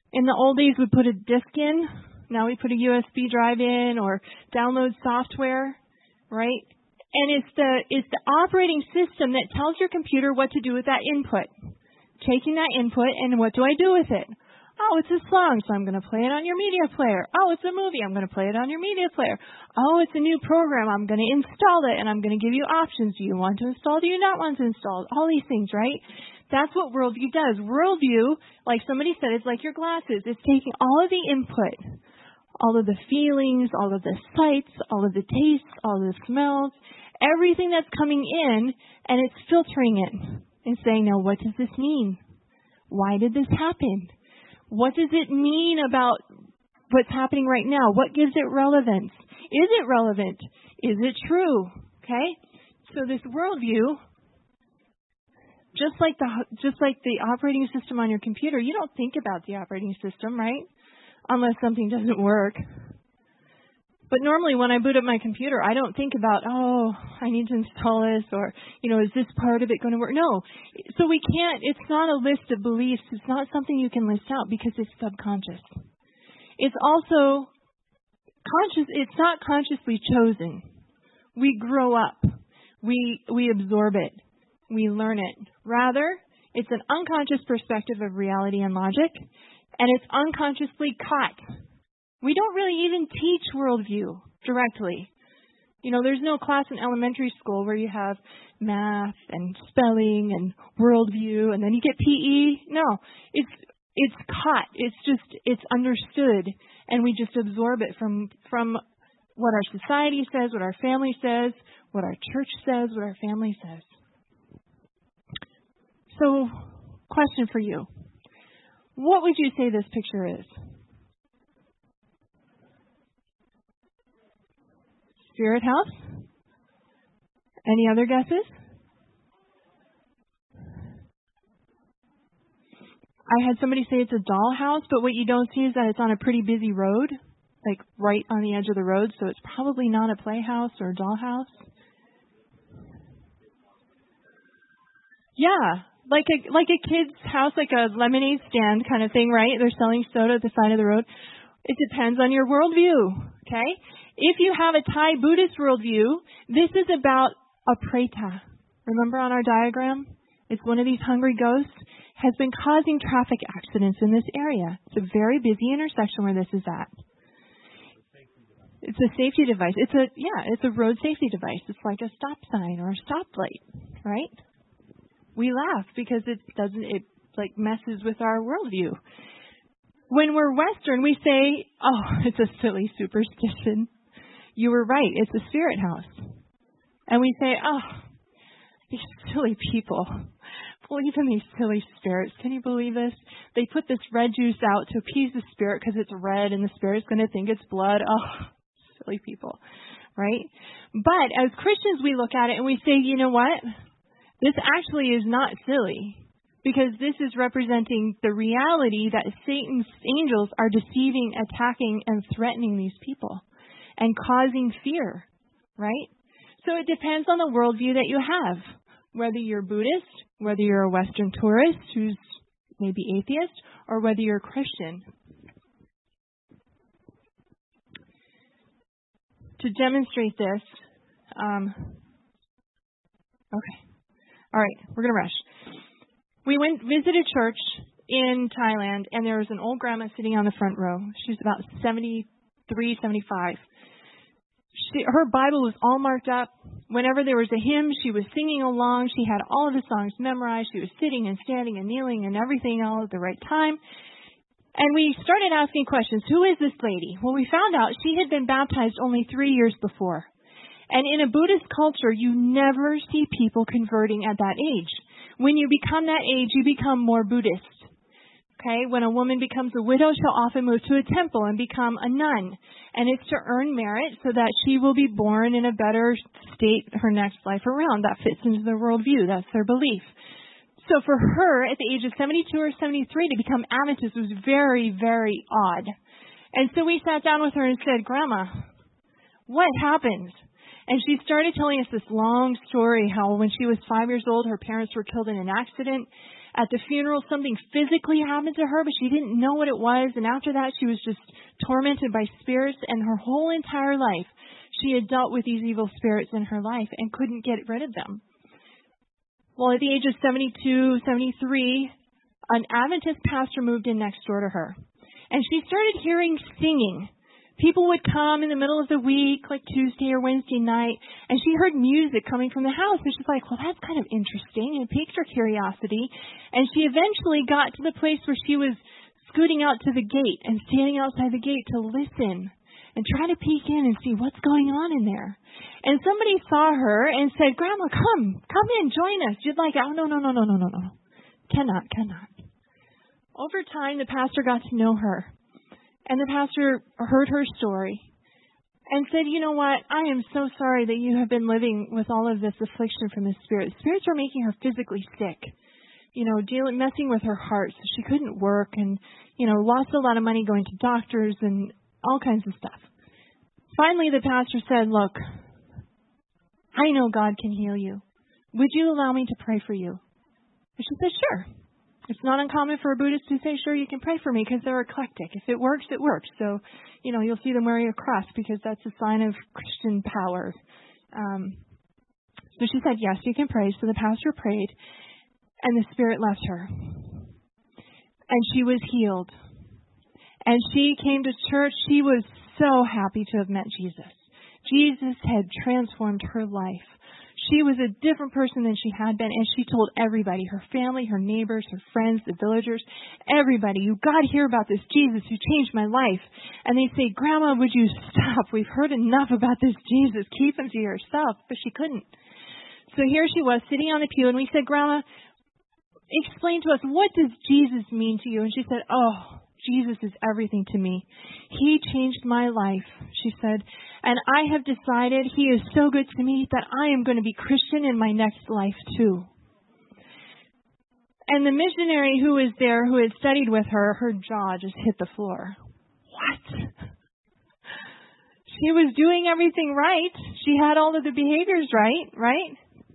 In the old days, we put a disk in. Now we put a USB drive in or download software, right? And it's the operating system that tells your computer what to do with that input. Taking that input and what do I do with it? Oh, it's a song, so I'm going to play it on your media player. Oh, it's a movie, I'm going to play it on your media player. Oh, it's a new program, I'm going to install it, and I'm going to give you options. Do you want to install? Do you not want to install? All these things, right? That's what worldview does. Worldview, like somebody said, is like your glasses. It's taking all of the input, all of the feelings, all of the sights, all of the tastes, all of the smells, everything that's coming in, and it's filtering it and saying, now, what does this mean? Why did this happen? What does it mean about what's happening right now? What gives it relevance? Is it relevant? Is it true? Okay? So this worldview, just like the operating system on your computer, you don't think about the operating system, right? Unless something doesn't work. But normally when I boot up my computer, I don't think about, oh, I need to install this or, is this part of it going to work? No. So we can't, it's not a list of beliefs. It's not something you can list out because it's subconscious. It's also conscious, it's not consciously chosen. We grow up. We absorb it. We learn it. Rather, it's an unconscious perspective of reality and logic, and it's unconsciously caught. We don't really even teach worldview directly. There's no class in elementary school where you have math and spelling and worldview and then you get PE. No, it's caught. It's understood, and we just absorb it from what our society says, what our family says, what our church says, what our family says. So, question for you. What would you say this picture is? Spirit house? Any other guesses? I had somebody say it's a dollhouse, but what you don't see is that it's on a pretty busy road, like right on the edge of the road, so it's probably not a playhouse or a dollhouse. Yeah, like a kid's house, like a lemonade stand kind of thing, right? They're selling soda at the side of the road. It depends on your worldview, okay? If you have a Thai Buddhist worldview, this is about a preta. Remember on our diagram? It's one of these hungry ghosts has been causing traffic accidents in this area. It's a very busy intersection where this is at. It's a safety device. It's a road safety device. It's like a stop sign or a stoplight, right? We laugh because it messes with our worldview. When we're Western, we say, oh, it's a silly superstition. You were right. It's a spirit house. And we say, oh, these silly people believe in these silly spirits. Can you believe this? They put this red juice out to appease the spirit because it's red and the spirit's going to think it's blood. Oh, silly people, right? But as Christians, we look at it and we say, you know what? This actually is not silly, because this is representing the reality that Satan's angels are deceiving, attacking, and threatening these people and causing fear, right? So it depends on the worldview that you have, whether you're Buddhist, whether you're a Western tourist who's maybe atheist, or whether you're a Christian. To demonstrate this, okay. All right, we're going to rush. We visited church in Thailand, and there was an old grandma sitting on the front row. She was about 73, 75. Her Bible was all marked up. Whenever there was a hymn, she was singing along. She had all of the songs memorized. She was sitting and standing and kneeling and everything all at the right time. And we started asking questions. Who is this lady? Well, we found out she had been baptized only 3 years before. And in a Buddhist culture, you never see people converting at that age. When you become that age, you become more Buddhist. Okay? When a woman becomes a widow, she'll often move to a temple and become a nun. And it's to earn merit so that she will be born in a better state her next life around. That fits into their worldview. That's their belief. So for her, at the age of 72 or 73, to become amethyst was very, very odd. And so we sat down with her and said, Grandma, what happened? And she started telling us this long story how when she was 5 years old, her parents were killed in an accident. At the funeral, something physically happened to her, but she didn't know what it was. And after that, she was just tormented by spirits. And her whole entire life, she had dealt with these evil spirits in her life and couldn't get rid of them. Well, at the age of 72, 73, an Adventist pastor moved in next door to her. And she started hearing singing. People would come in the middle of the week, like Tuesday or Wednesday night, and she heard music coming from the house. And she's like, well, that's kind of interesting. And it piqued her curiosity. And she eventually got to the place where she was scooting out to the gate and standing outside the gate to listen and try to peek in and see what's going on in there. And somebody saw her and said, Grandma, come in, join us. You'd like it? Oh, no. Cannot. Over time, the pastor got to know her. And the pastor heard her story and said, you know what, I am so sorry that you have been living with all of this affliction from the spirit. The spirits were making her physically sick, messing with her heart. So she couldn't work and, lost a lot of money going to doctors and all kinds of stuff. Finally, the pastor said, look, I know God can heal you. Would you allow me to pray for you? And she said, sure. It's not uncommon for a Buddhist to say, sure, you can pray for me, because they're eclectic. If it works, it works. So, you'll see them wearing a cross because that's a sign of Christian power. So she said, yes, you can pray. So the pastor prayed, and the spirit left her. And she was healed. And she came to church. She was so happy to have met Jesus. Jesus had transformed her life. She was a different person than she had been, and she told everybody, her family, her neighbors, her friends, the villagers, everybody, you got to hear about this Jesus who changed my life. And they say, Grandma, would you stop? We've heard enough about this Jesus. Keep him to yourself. But she couldn't. So here she was sitting on the pew, and we said, Grandma, explain to us, what does Jesus mean to you? And she said, oh, Jesus is everything to me. He changed my life, she said, and I have decided he is so good to me that I am going to be Christian in my next life too. And the missionary who was there, who had studied with her jaw just hit the floor. What? She was doing everything right. She had all of the behaviors right?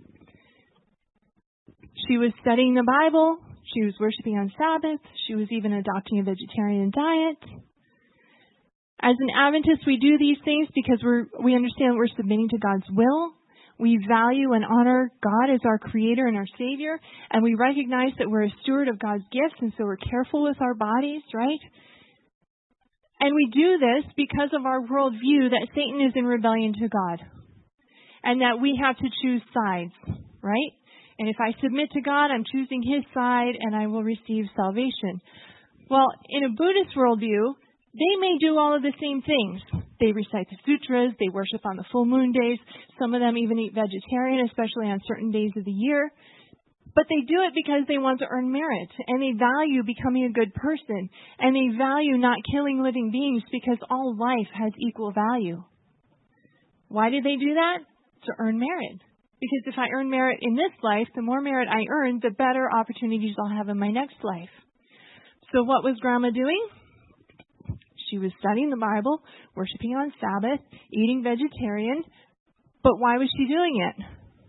She was studying the Bible. She was worshiping on Sabbath. She was even adopting a vegetarian diet. As an Adventist, we do these things because we understand we're submitting to God's will. We value and honor God as our Creator and our Savior. And we recognize that we're a steward of God's gifts, and so we're careful with our bodies, right? And we do this because of our worldview that Satan is in rebellion to God. And that we have to choose sides, right? And if I submit to God, I'm choosing His side and I will receive salvation. Well, in a Buddhist worldview, they may do all of the same things. They recite the sutras, they worship on the full moon days. Some of them even eat vegetarian, especially on certain days of the year. But they do it because they want to earn merit, and they value becoming a good person, and they value not killing living beings because all life has equal value. Why do they do that? To earn merit. Because if I earn merit in this life, the more merit I earn, the better opportunities I'll have in my next life. So what was Grandma doing? She was studying the Bible, worshiping on Sabbath, eating vegetarian. But why was she doing it?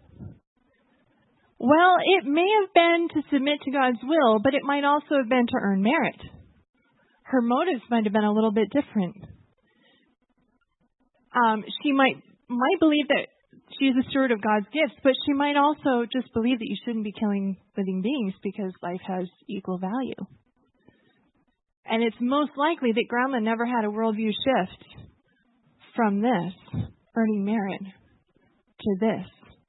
Well, it may have been to submit to God's will, but it might also have been to earn merit. Her motives might have been a little bit different. She might believe that she is a steward of God's gifts, but she might also just believe that you shouldn't be killing living beings because life has equal value. And it's most likely that Grandma never had a worldview shift from this, earning merit, to this.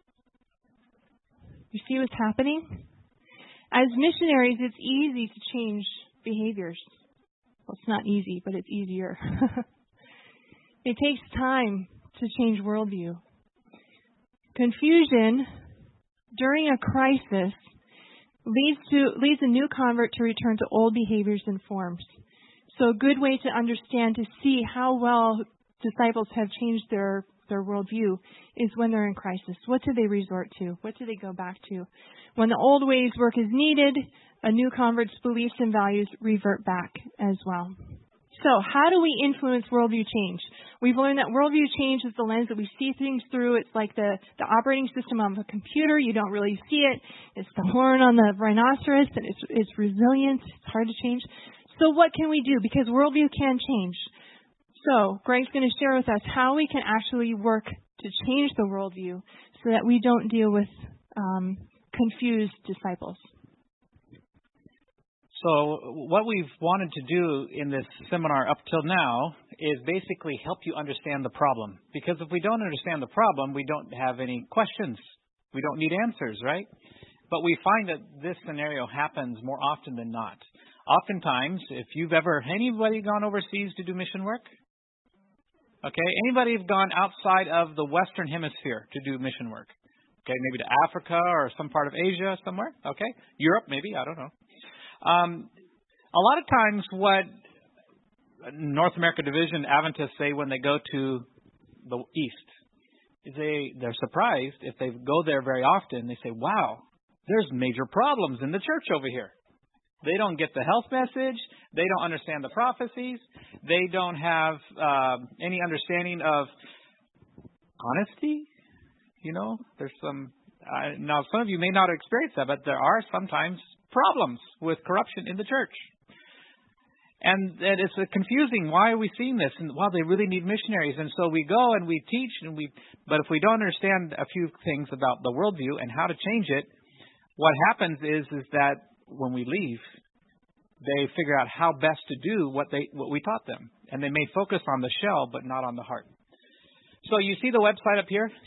You see what's happening? As missionaries, it's easy to change behaviors. Well, it's not easy, but it's easier. It takes time to change worldview. Confusion during a crisis leads a new convert to return to old behaviors and forms. So a good way to understand, to see how well disciples have changed their worldview is when they're in crisis. What do they resort to? What do they go back to? When the old ways work is needed, a new convert's beliefs and values revert back as well. So how do we influence worldview change? We've learned that worldview change is the lens that we see things through. It's like the operating system of a computer. You don't really see it. It's the horn on the rhinoceros, and it's resilient. It's hard to change. So what can we do? Because worldview can change. So Greg's going to share with us how we can actually work to change the worldview so that we don't deal with confused disciples. So what we've wanted to do in this seminar up till now is basically help you understand the problem. Because if we don't understand the problem, we don't have any questions. We don't need answers, right? But we find that this scenario happens more often than not. Oftentimes, if you've anybody gone overseas to do mission work? Okay, anybody have gone outside of the Western Hemisphere to do mission work? Okay, maybe to Africa or some part of Asia somewhere? Okay, Europe maybe, I don't know. A lot of times what North America Division Adventists say when they go to the East is they're surprised if they go there very often. They say, wow, there's major problems in the church over here. They don't get the health message. They don't understand the prophecies. They don't have any understanding of honesty. You know, there's some... now, some of you may not experience that, but there are sometimes problems with corruption in the church. And it's confusing. Why are we seeing this? And, well, they really need missionaries. And so we go and we teach, but if we don't understand a few things about the worldview and how to change it, what happens is that when we leave, they figure out how best to do what we taught them. And they may focus on the shell, but not on the heart. So you see the website up here,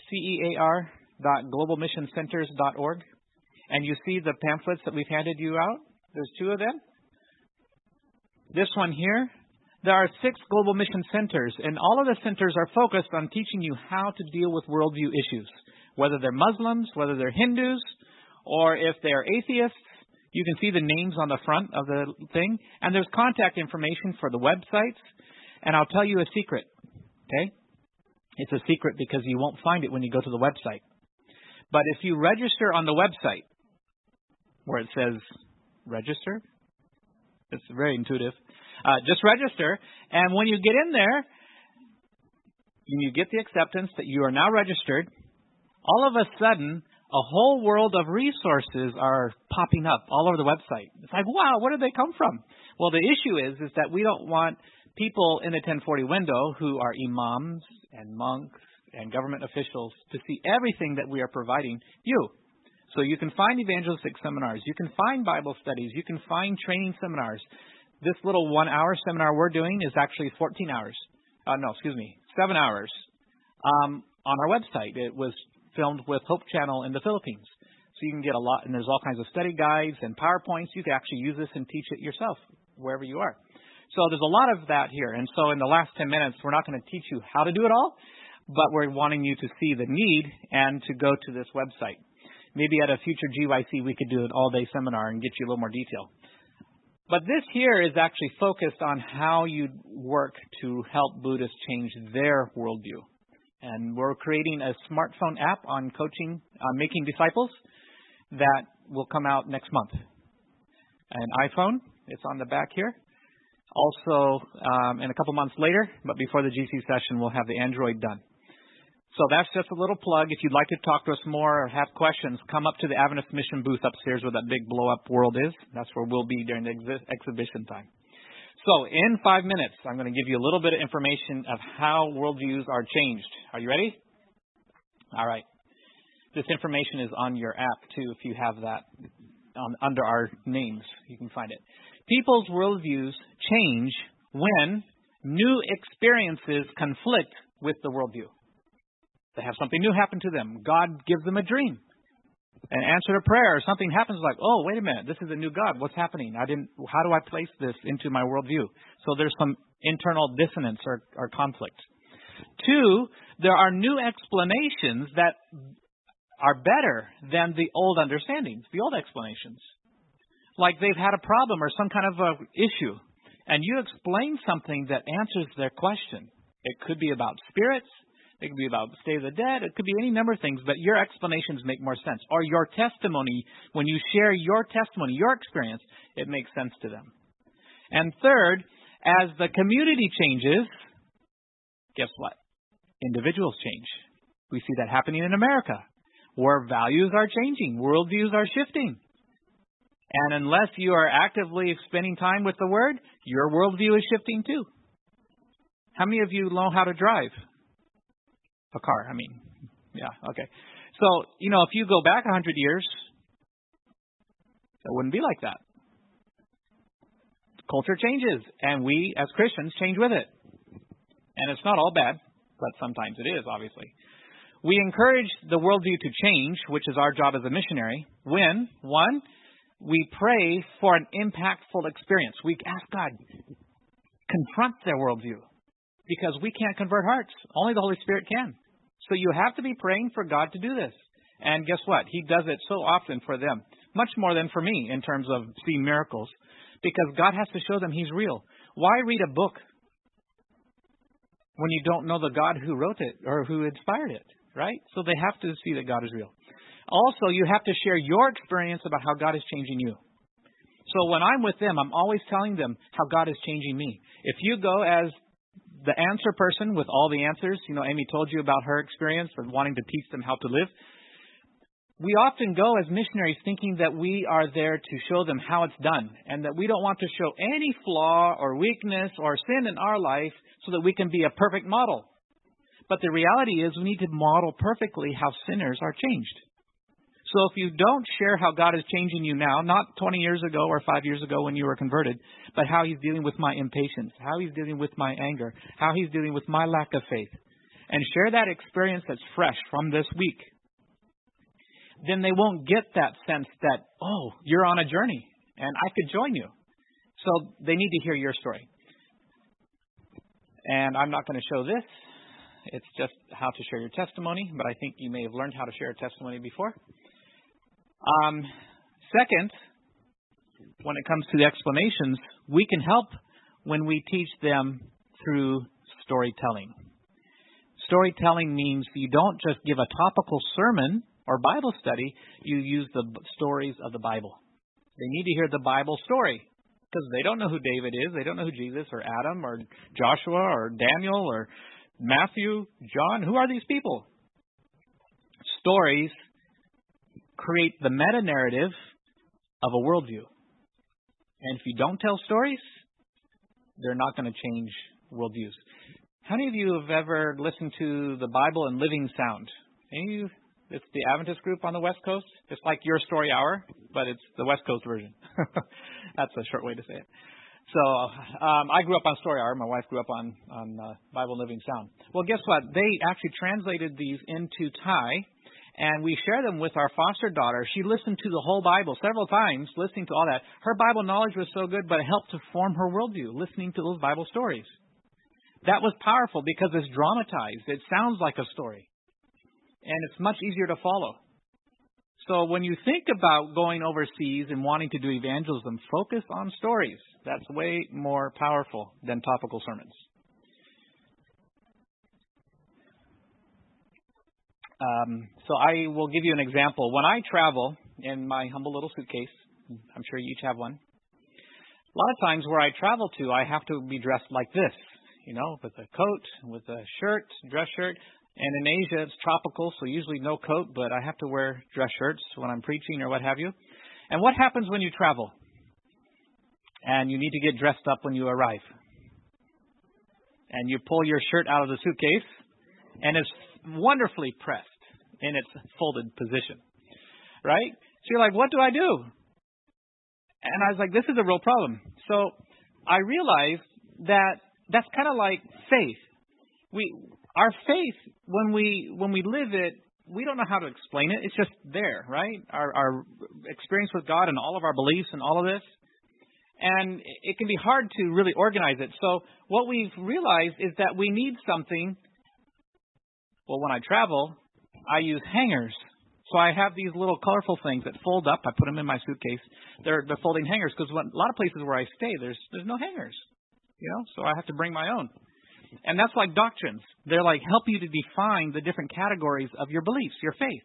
cear.globalmissioncenters.org. And you see the pamphlets that we've handed you out. There's 2 of them. This one here. There are 6 global mission centers, and all of the centers are focused on teaching you how to deal with worldview issues, whether they're Muslims, whether they're Hindus, or if they're atheists. You can see the names on the front of the thing, and there's contact information for the websites. And I'll tell you a secret, okay? It's a secret because you won't find it when you go to the website. But if you register on the website, where it says register, it's very intuitive. Just register, and when you get in there, you get the acceptance that you are now registered. All of a sudden, a whole world of resources are popping up all over the website. It's like, wow, where did they come from? Well, the issue is that we don't want people in the 1040 window who are imams and monks and government officials to see everything that we are providing you. So you can find evangelistic seminars. You can find Bible studies. You can find training seminars. This little 1-hour seminar we're doing is actually 7 hours on our website. It was filmed with Hope Channel in the Philippines. So you can get a lot, and there's all kinds of study guides and PowerPoints. You can actually use this and teach it yourself wherever you are. So there's a lot of that here. And so in the last 10 minutes, we're not going to teach you how to do it all, but we're wanting you to see the need and to go to this website. Maybe at a future GYC, we could do an all-day seminar and get you a little more detail. But this here is actually focused on how you work to help Buddhists change their worldview. And we're creating a smartphone app on coaching, making disciples that will come out next month. An iPhone, it's on the back here. Also, in a couple months later, but before the GC session, we'll have the Android done. So that's just a little plug. If you'd like to talk to us more or have questions, come up to the Adventist Mission booth upstairs where that big blow-up world is. That's where we'll be during the exhibition time. So in 5 minutes, I'm going to give you a little bit of information of how worldviews are changed. Are you ready? All right. This information is on your app, too, if you have that under our names. You can find it. People's worldviews change when new experiences conflict with the worldview. They have something new happen to them. God gives them a dream, an answer to prayer, or something happens like, oh, wait a minute, this is a new God. What's happening? How do I place this into my worldview? So there's some internal dissonance or conflict. 2, there are new explanations that are better than the old understandings, the old explanations. Like they've had a problem or some kind of a issue, and you explain something that answers their question. It could be about spirits. It could be about state of the dead. It could be any number of things, but your explanations make more sense. Or your testimony, when you share your testimony, your experience, it makes sense to them. And 3rd, as the community changes, guess what? Individuals change. We see that happening in America, where values are changing, worldviews are shifting. And unless you are actively spending time with the Word, your worldview is shifting too. How many of you know how to drive a car? Yeah, okay. So, if you go back 100 years, it wouldn't be like that. Culture changes, and we as Christians change with it. And it's not all bad, but sometimes it is, obviously. We encourage the worldview to change, which is our job as a missionary, when, one, we pray for an impactful experience. We ask God, confront their worldview, because we can't convert hearts. Only the Holy Spirit can. So you have to be praying for God to do this. And guess what? He does it so often for them, much more than for me in terms of seeing miracles, because God has to show them He's real. Why read a book when you don't know the God who wrote it or who inspired it, right? So they have to see that God is real. Also, you have to share your experience about how God is changing you. So when I'm with them, I'm always telling them how God is changing me. If you go as the answer person with all the answers, Amy told you about her experience of wanting to teach them how to live. We often go as missionaries thinking that we are there to show them how it's done, and that we don't want to show any flaw or weakness or sin in our life so that we can be a perfect model. But the reality is we need to model perfectly how sinners are changed. So if you don't share how God is changing you now, not 20 years ago or 5 years ago when you were converted, but how He's dealing with my impatience, how He's dealing with my anger, how He's dealing with my lack of faith, and share that experience that's fresh from this week, then they won't get that sense that, oh, you're on a journey and I could join you. So they need to hear your story. And I'm not going to show this. It's just how to share your testimony, but I think you may have learned how to share a testimony before. Second, when it comes to the explanations, we can help when we teach them through storytelling. Storytelling means you don't just give a topical sermon or Bible study, you use the stories of the Bible. They need to hear the Bible story, because they don't know who David is, they don't know who Jesus or Adam or Joshua or Daniel or Matthew, John. Who are these people? Stories create the meta-narrative of a worldview. And if you don't tell stories, they're not going to change worldviews. How many of you have ever listened to the Bible in living sound? Any of you? It's the Adventist group on the West Coast. It's like your story hour, but it's the West Coast version. That's a short way to say it. So I grew up on Story Hour. My wife grew up on Bible Living Sound. Well, guess what? They actually translated these into Thai, and we share them with our foster daughter. She listened to the whole Bible several times, listening to all that. Her Bible knowledge was so good, but it helped to form her worldview, listening to those Bible stories. That was powerful because it's dramatized. It sounds like a story. And it's much easier to follow. So when you think about going overseas and wanting to do evangelism, focus on stories. That's way more powerful than topical sermons. So I will give you an example. When I travel in my humble little suitcase, I'm sure you each have one. A lot of times where I travel to, I have to be dressed like this, with a coat, with a shirt, dress shirt. And in Asia, it's tropical, so usually no coat, but I have to wear dress shirts when I'm preaching or what have you. And what happens when you travel? And you need to get dressed up when you arrive. And you pull your shirt out of the suitcase, and it's wonderfully pressed in its folded position, right? So you're like, what do I do? And I was like, this is a real problem. So I realized that that's kind of like faith. Our faith, when we live it, we don't know how to explain it. It's just there, right? Our experience with God and all of our beliefs and all of this. And it can be hard to really organize it. So what we've realized is that we need something. Well, when I travel, I use hangers. So I have these little colorful things that fold up. I put them in my suitcase. They're folding hangers because a lot of places where I stay, there's no hangers. So I have to bring my own. And that's like doctrines. They're like help you to define the different categories of your beliefs, your faith.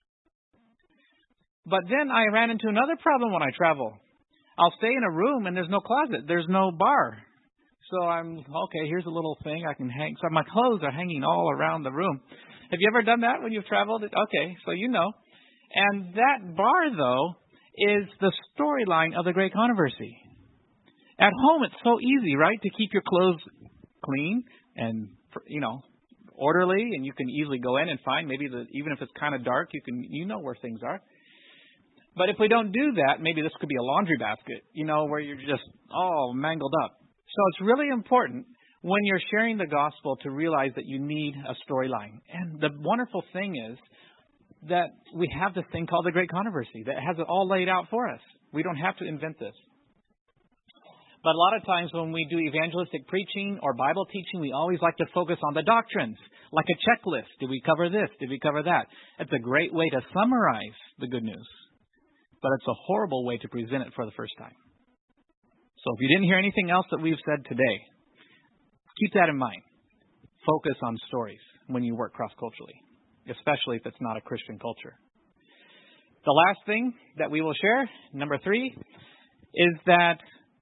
But then I ran into another problem when I travel. I'll stay in a room and there's no closet. There's no bar. So I'm, okay, here's a little thing I can hang. So my clothes are hanging all around the room. Have you ever done that when you've traveled? Okay, so you know. And that bar, though, is the storyline of the Great Controversy. At home, it's so easy, right, to keep your clothes clean and, orderly, and you can easily go in and find maybe even if it's kind of dark, you know where things are. But if we don't do that, maybe this could be a laundry basket, where you're just all mangled up. So it's really important when you're sharing the gospel to realize that you need a storyline. And the wonderful thing is that we have this thing called the Great Controversy that has it all laid out for us. We don't have to invent this. But a lot of times when we do evangelistic preaching or Bible teaching, we always like to focus on the doctrines, like a checklist. Did we cover this? Did we cover that? It's a great way to summarize the good news, but it's a horrible way to present it for the first time. So if you didn't hear anything else that we've said today, keep that in mind. Focus on stories when you work cross-culturally, especially if it's not a Christian culture. The last thing that we will share, number 3, is that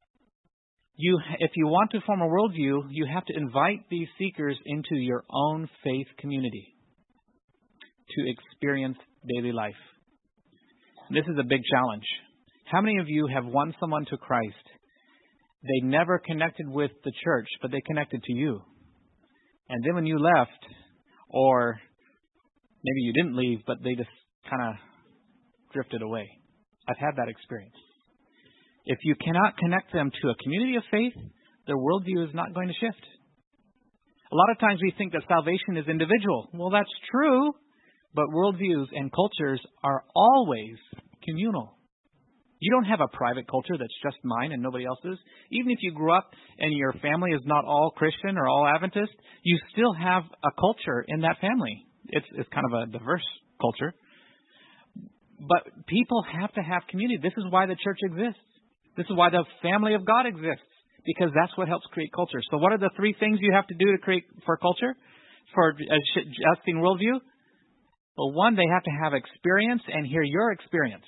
if you want to form a worldview, you have to invite these seekers into your own faith community to experience daily life. This is a big challenge. How many of you have won someone to Christ? They never connected with the church, but they connected to you. And then when you left, or maybe you didn't leave, but they just kind of drifted away. I've had that experience. If you cannot connect them to a community of faith, their worldview is not going to shift. A lot of times we think that salvation is individual. Well, that's true, but worldviews and cultures are always communal. You don't have a private culture that's just mine and nobody else's. Even if you grew up and your family is not all Christian or all Adventist, you still have a culture in that family. It's kind of a diverse culture. But people have to have community. This is why the church exists. This is why the family of God exists, because that's what helps create culture. So what are the 3 things you have to do to create for culture, for adjusting worldview? Well, 1, they have to have experience and hear your experience.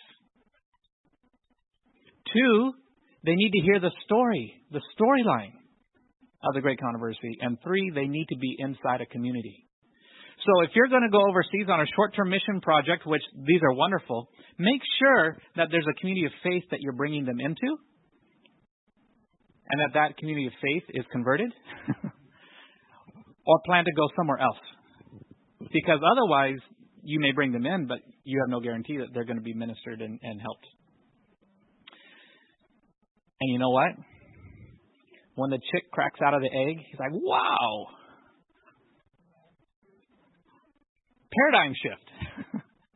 2, they need to hear the storyline of the Great Controversy. And 3, they need to be inside a community. So if you're going to go overseas on a short-term mission project, which these are wonderful, make sure that there's a community of faith that you're bringing them into, and that community of faith is converted, or plan to go somewhere else. Because otherwise, you may bring them in, but you have no guarantee that they're going to be ministered and helped. And you know what? When the chick cracks out of the egg, he's like, wow! Paradigm shift.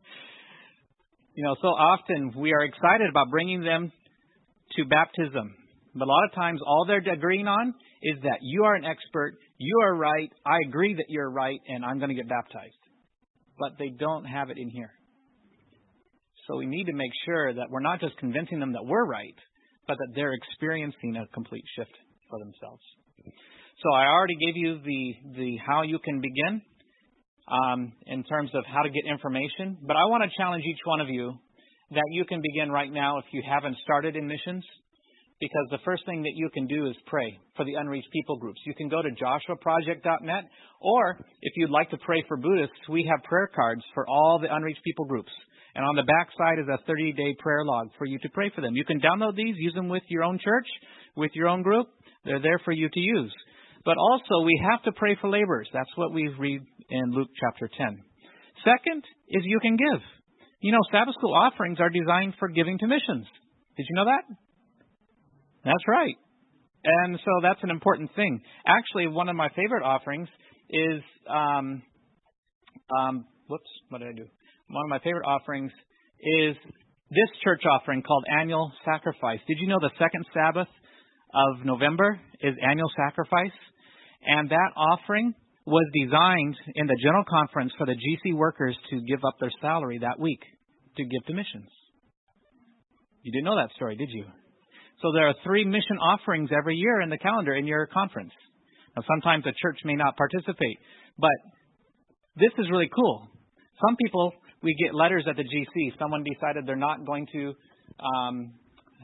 So often we are excited about bringing them to baptism. But a lot of times all they're agreeing on is that you are an expert, you are right, I agree that you're right, and I'm going to get baptized. But they don't have it in here. So we need to make sure that we're not just convincing them that we're right, but that they're experiencing a complete shift for themselves. So I already gave you the how you can begin. In terms of how to get information. But I want to challenge each one of you that you can begin right now if you haven't started in missions, because the first thing that you can do is pray for the unreached people groups. You can go to joshuaproject.net, or if you'd like to pray for Buddhists, we have prayer cards for all the unreached people groups. And on the back side is a 30-day prayer log for you to pray for them. You can download these, use them with your own church, with your own group. They're there for you to use. But also, we have to pray for laborers. That's what we read in Luke chapter 10. Second is you can give. Sabbath school offerings are designed for giving to missions. Did you know that? That's right. And so that's an important thing. Actually, one of my favorite offerings is, what did I do? One of my favorite offerings is this church offering called Annual Sacrifice. Did you know the second Sabbath of November is Annual Sacrifice? And that offering was designed in the General Conference for the GC workers to give up their salary that week to give to missions. You didn't know that story, did you? So there are 3 mission offerings every year in the calendar in your conference. Now, sometimes the church may not participate, but this is really cool. Some people, we get letters at the GC. Someone decided they're not going to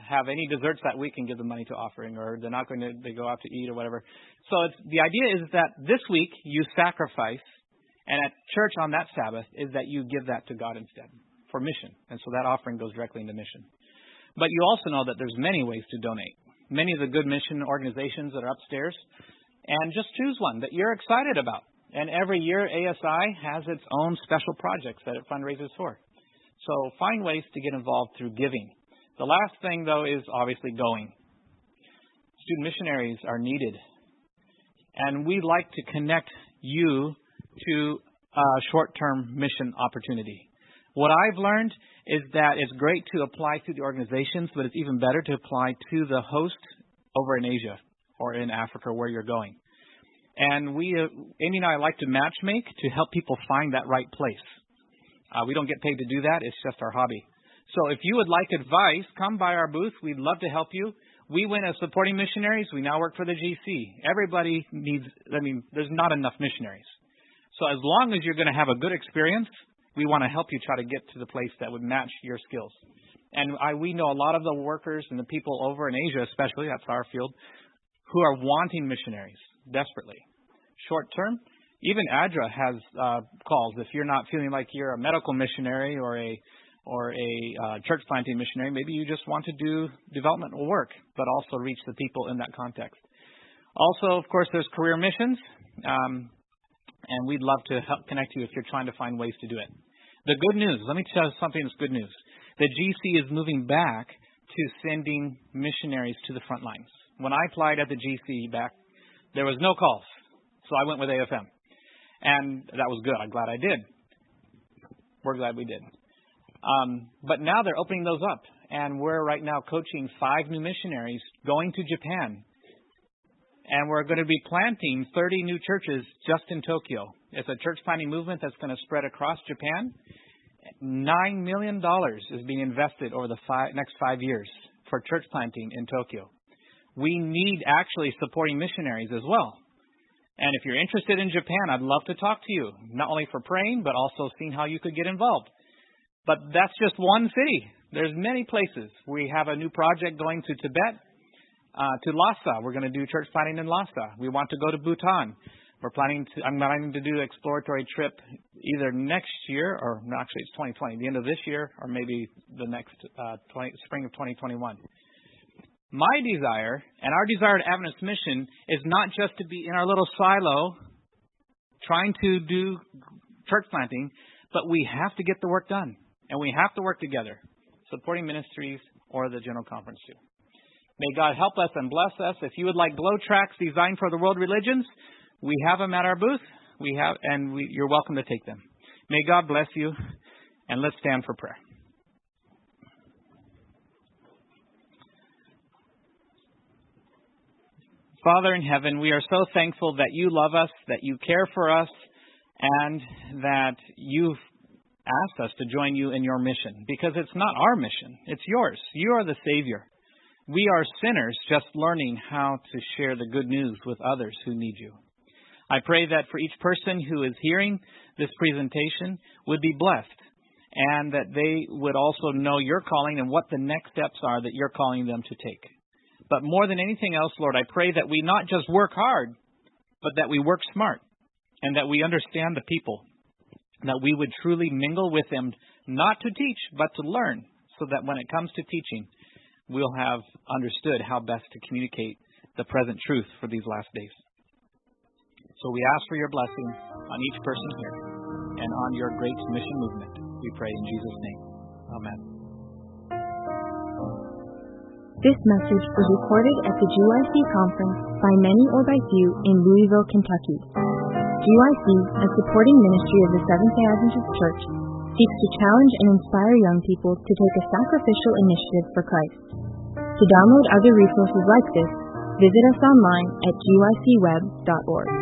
have any desserts that week and give the money to offering, or they're not going to they go out to eat or whatever. So the idea is that this week you sacrifice, and at church on that Sabbath is that you give that to God instead for mission. And so that offering goes directly into mission. But you also know that there's many ways to donate. Many of the good mission organizations that are upstairs. And just choose one that you're excited about. And every year ASI has its own special projects that it fundraises for. So find ways to get involved through giving. The last thing, though, is obviously going. Student missionaries are needed. And we'd like to connect you to a short-term mission opportunity. What I've learned is that it's great to apply to the organizations, but it's even better to apply to the host over in Asia or in Africa where you're going. And Amy and I like to matchmake to help people find that right place. We don't get paid to do that. It's just our hobby. So if you would like advice, come by our booth. We'd love to help you. We went as supporting missionaries. We now work for the GC. Everybody needs, there's not enough missionaries. So as long as you're going to have a good experience, we want to help you try to get to the place that would match your skills. And we know a lot of the workers and the people over in Asia, especially, that's our field, who are wanting missionaries desperately. Short term, even ADRA has calls. If you're not feeling like you're a medical missionary or a church planting missionary, maybe you just want to do developmental work, but also reach the people in that context. Also, of course, there's career missions. And we'd love to help connect you if you're trying to find ways to do it. The good news, let me tell you something that's good news. The GC is moving back to sending missionaries to the front lines. When I applied at the GC back, there was no calls. So I went with AFM. And that was good. I'm glad I did. We're glad we did. But now they're opening those up. And we're right now coaching 5 new missionaries going to Japan. And we're going to be planting 30 new churches just in Tokyo. It's a church planting movement that's going to spread across Japan. $9 million is being invested over the next 5 years for church planting in Tokyo. We need actually supporting missionaries as well. And if you're interested in Japan, I'd love to talk to you, not only for praying, but also seeing how you could get involved. But that's just one city. There's many places. We have a new project going to Tibet. To Lhasa. We're going to do church planting in Lhasa. We want to go to Bhutan. I'm planning to do an exploratory trip either next year, or no, actually it's 2020, the end of this year, or maybe the next spring of 2021. My desire, and our desire at Adventist Mission, is not just to be in our little silo trying to do church planting, but we have to get the work done. And we have to work together, supporting ministries or the General Conference too. May God help us and bless us. If you would like glow tracts designed for the world religions, we have them at our booth. You're welcome to take them. May God bless you, and let's stand for prayer. Father in heaven, we are so thankful that you love us, that you care for us, and that you've asked us to join you in your mission, because it's not our mission, it's yours. You are the Savior. We are sinners just learning how to share the good news with others who need you. I pray that for each person who is hearing this presentation would be blessed, and that they would also know your calling and what the next steps are that you're calling them to take. But more than anything else, Lord, I pray that we not just work hard, but that we work smart, and that we understand the people, that we would truly mingle with them, not to teach, but to learn, so that when it comes to teaching, we'll have understood how best to communicate the present truth for these last days. So we ask for your blessing on each person here and on your great mission movement. We pray in Jesus' name. Amen. This message was recorded at the GYC conference by many or by few in Louisville, Kentucky. GYC, a supporting ministry of the Seventh-day Adventist Church, seeks to challenge and inspire young people to take a sacrificial initiative for Christ. To download other resources like this, visit us online at gycweb.org.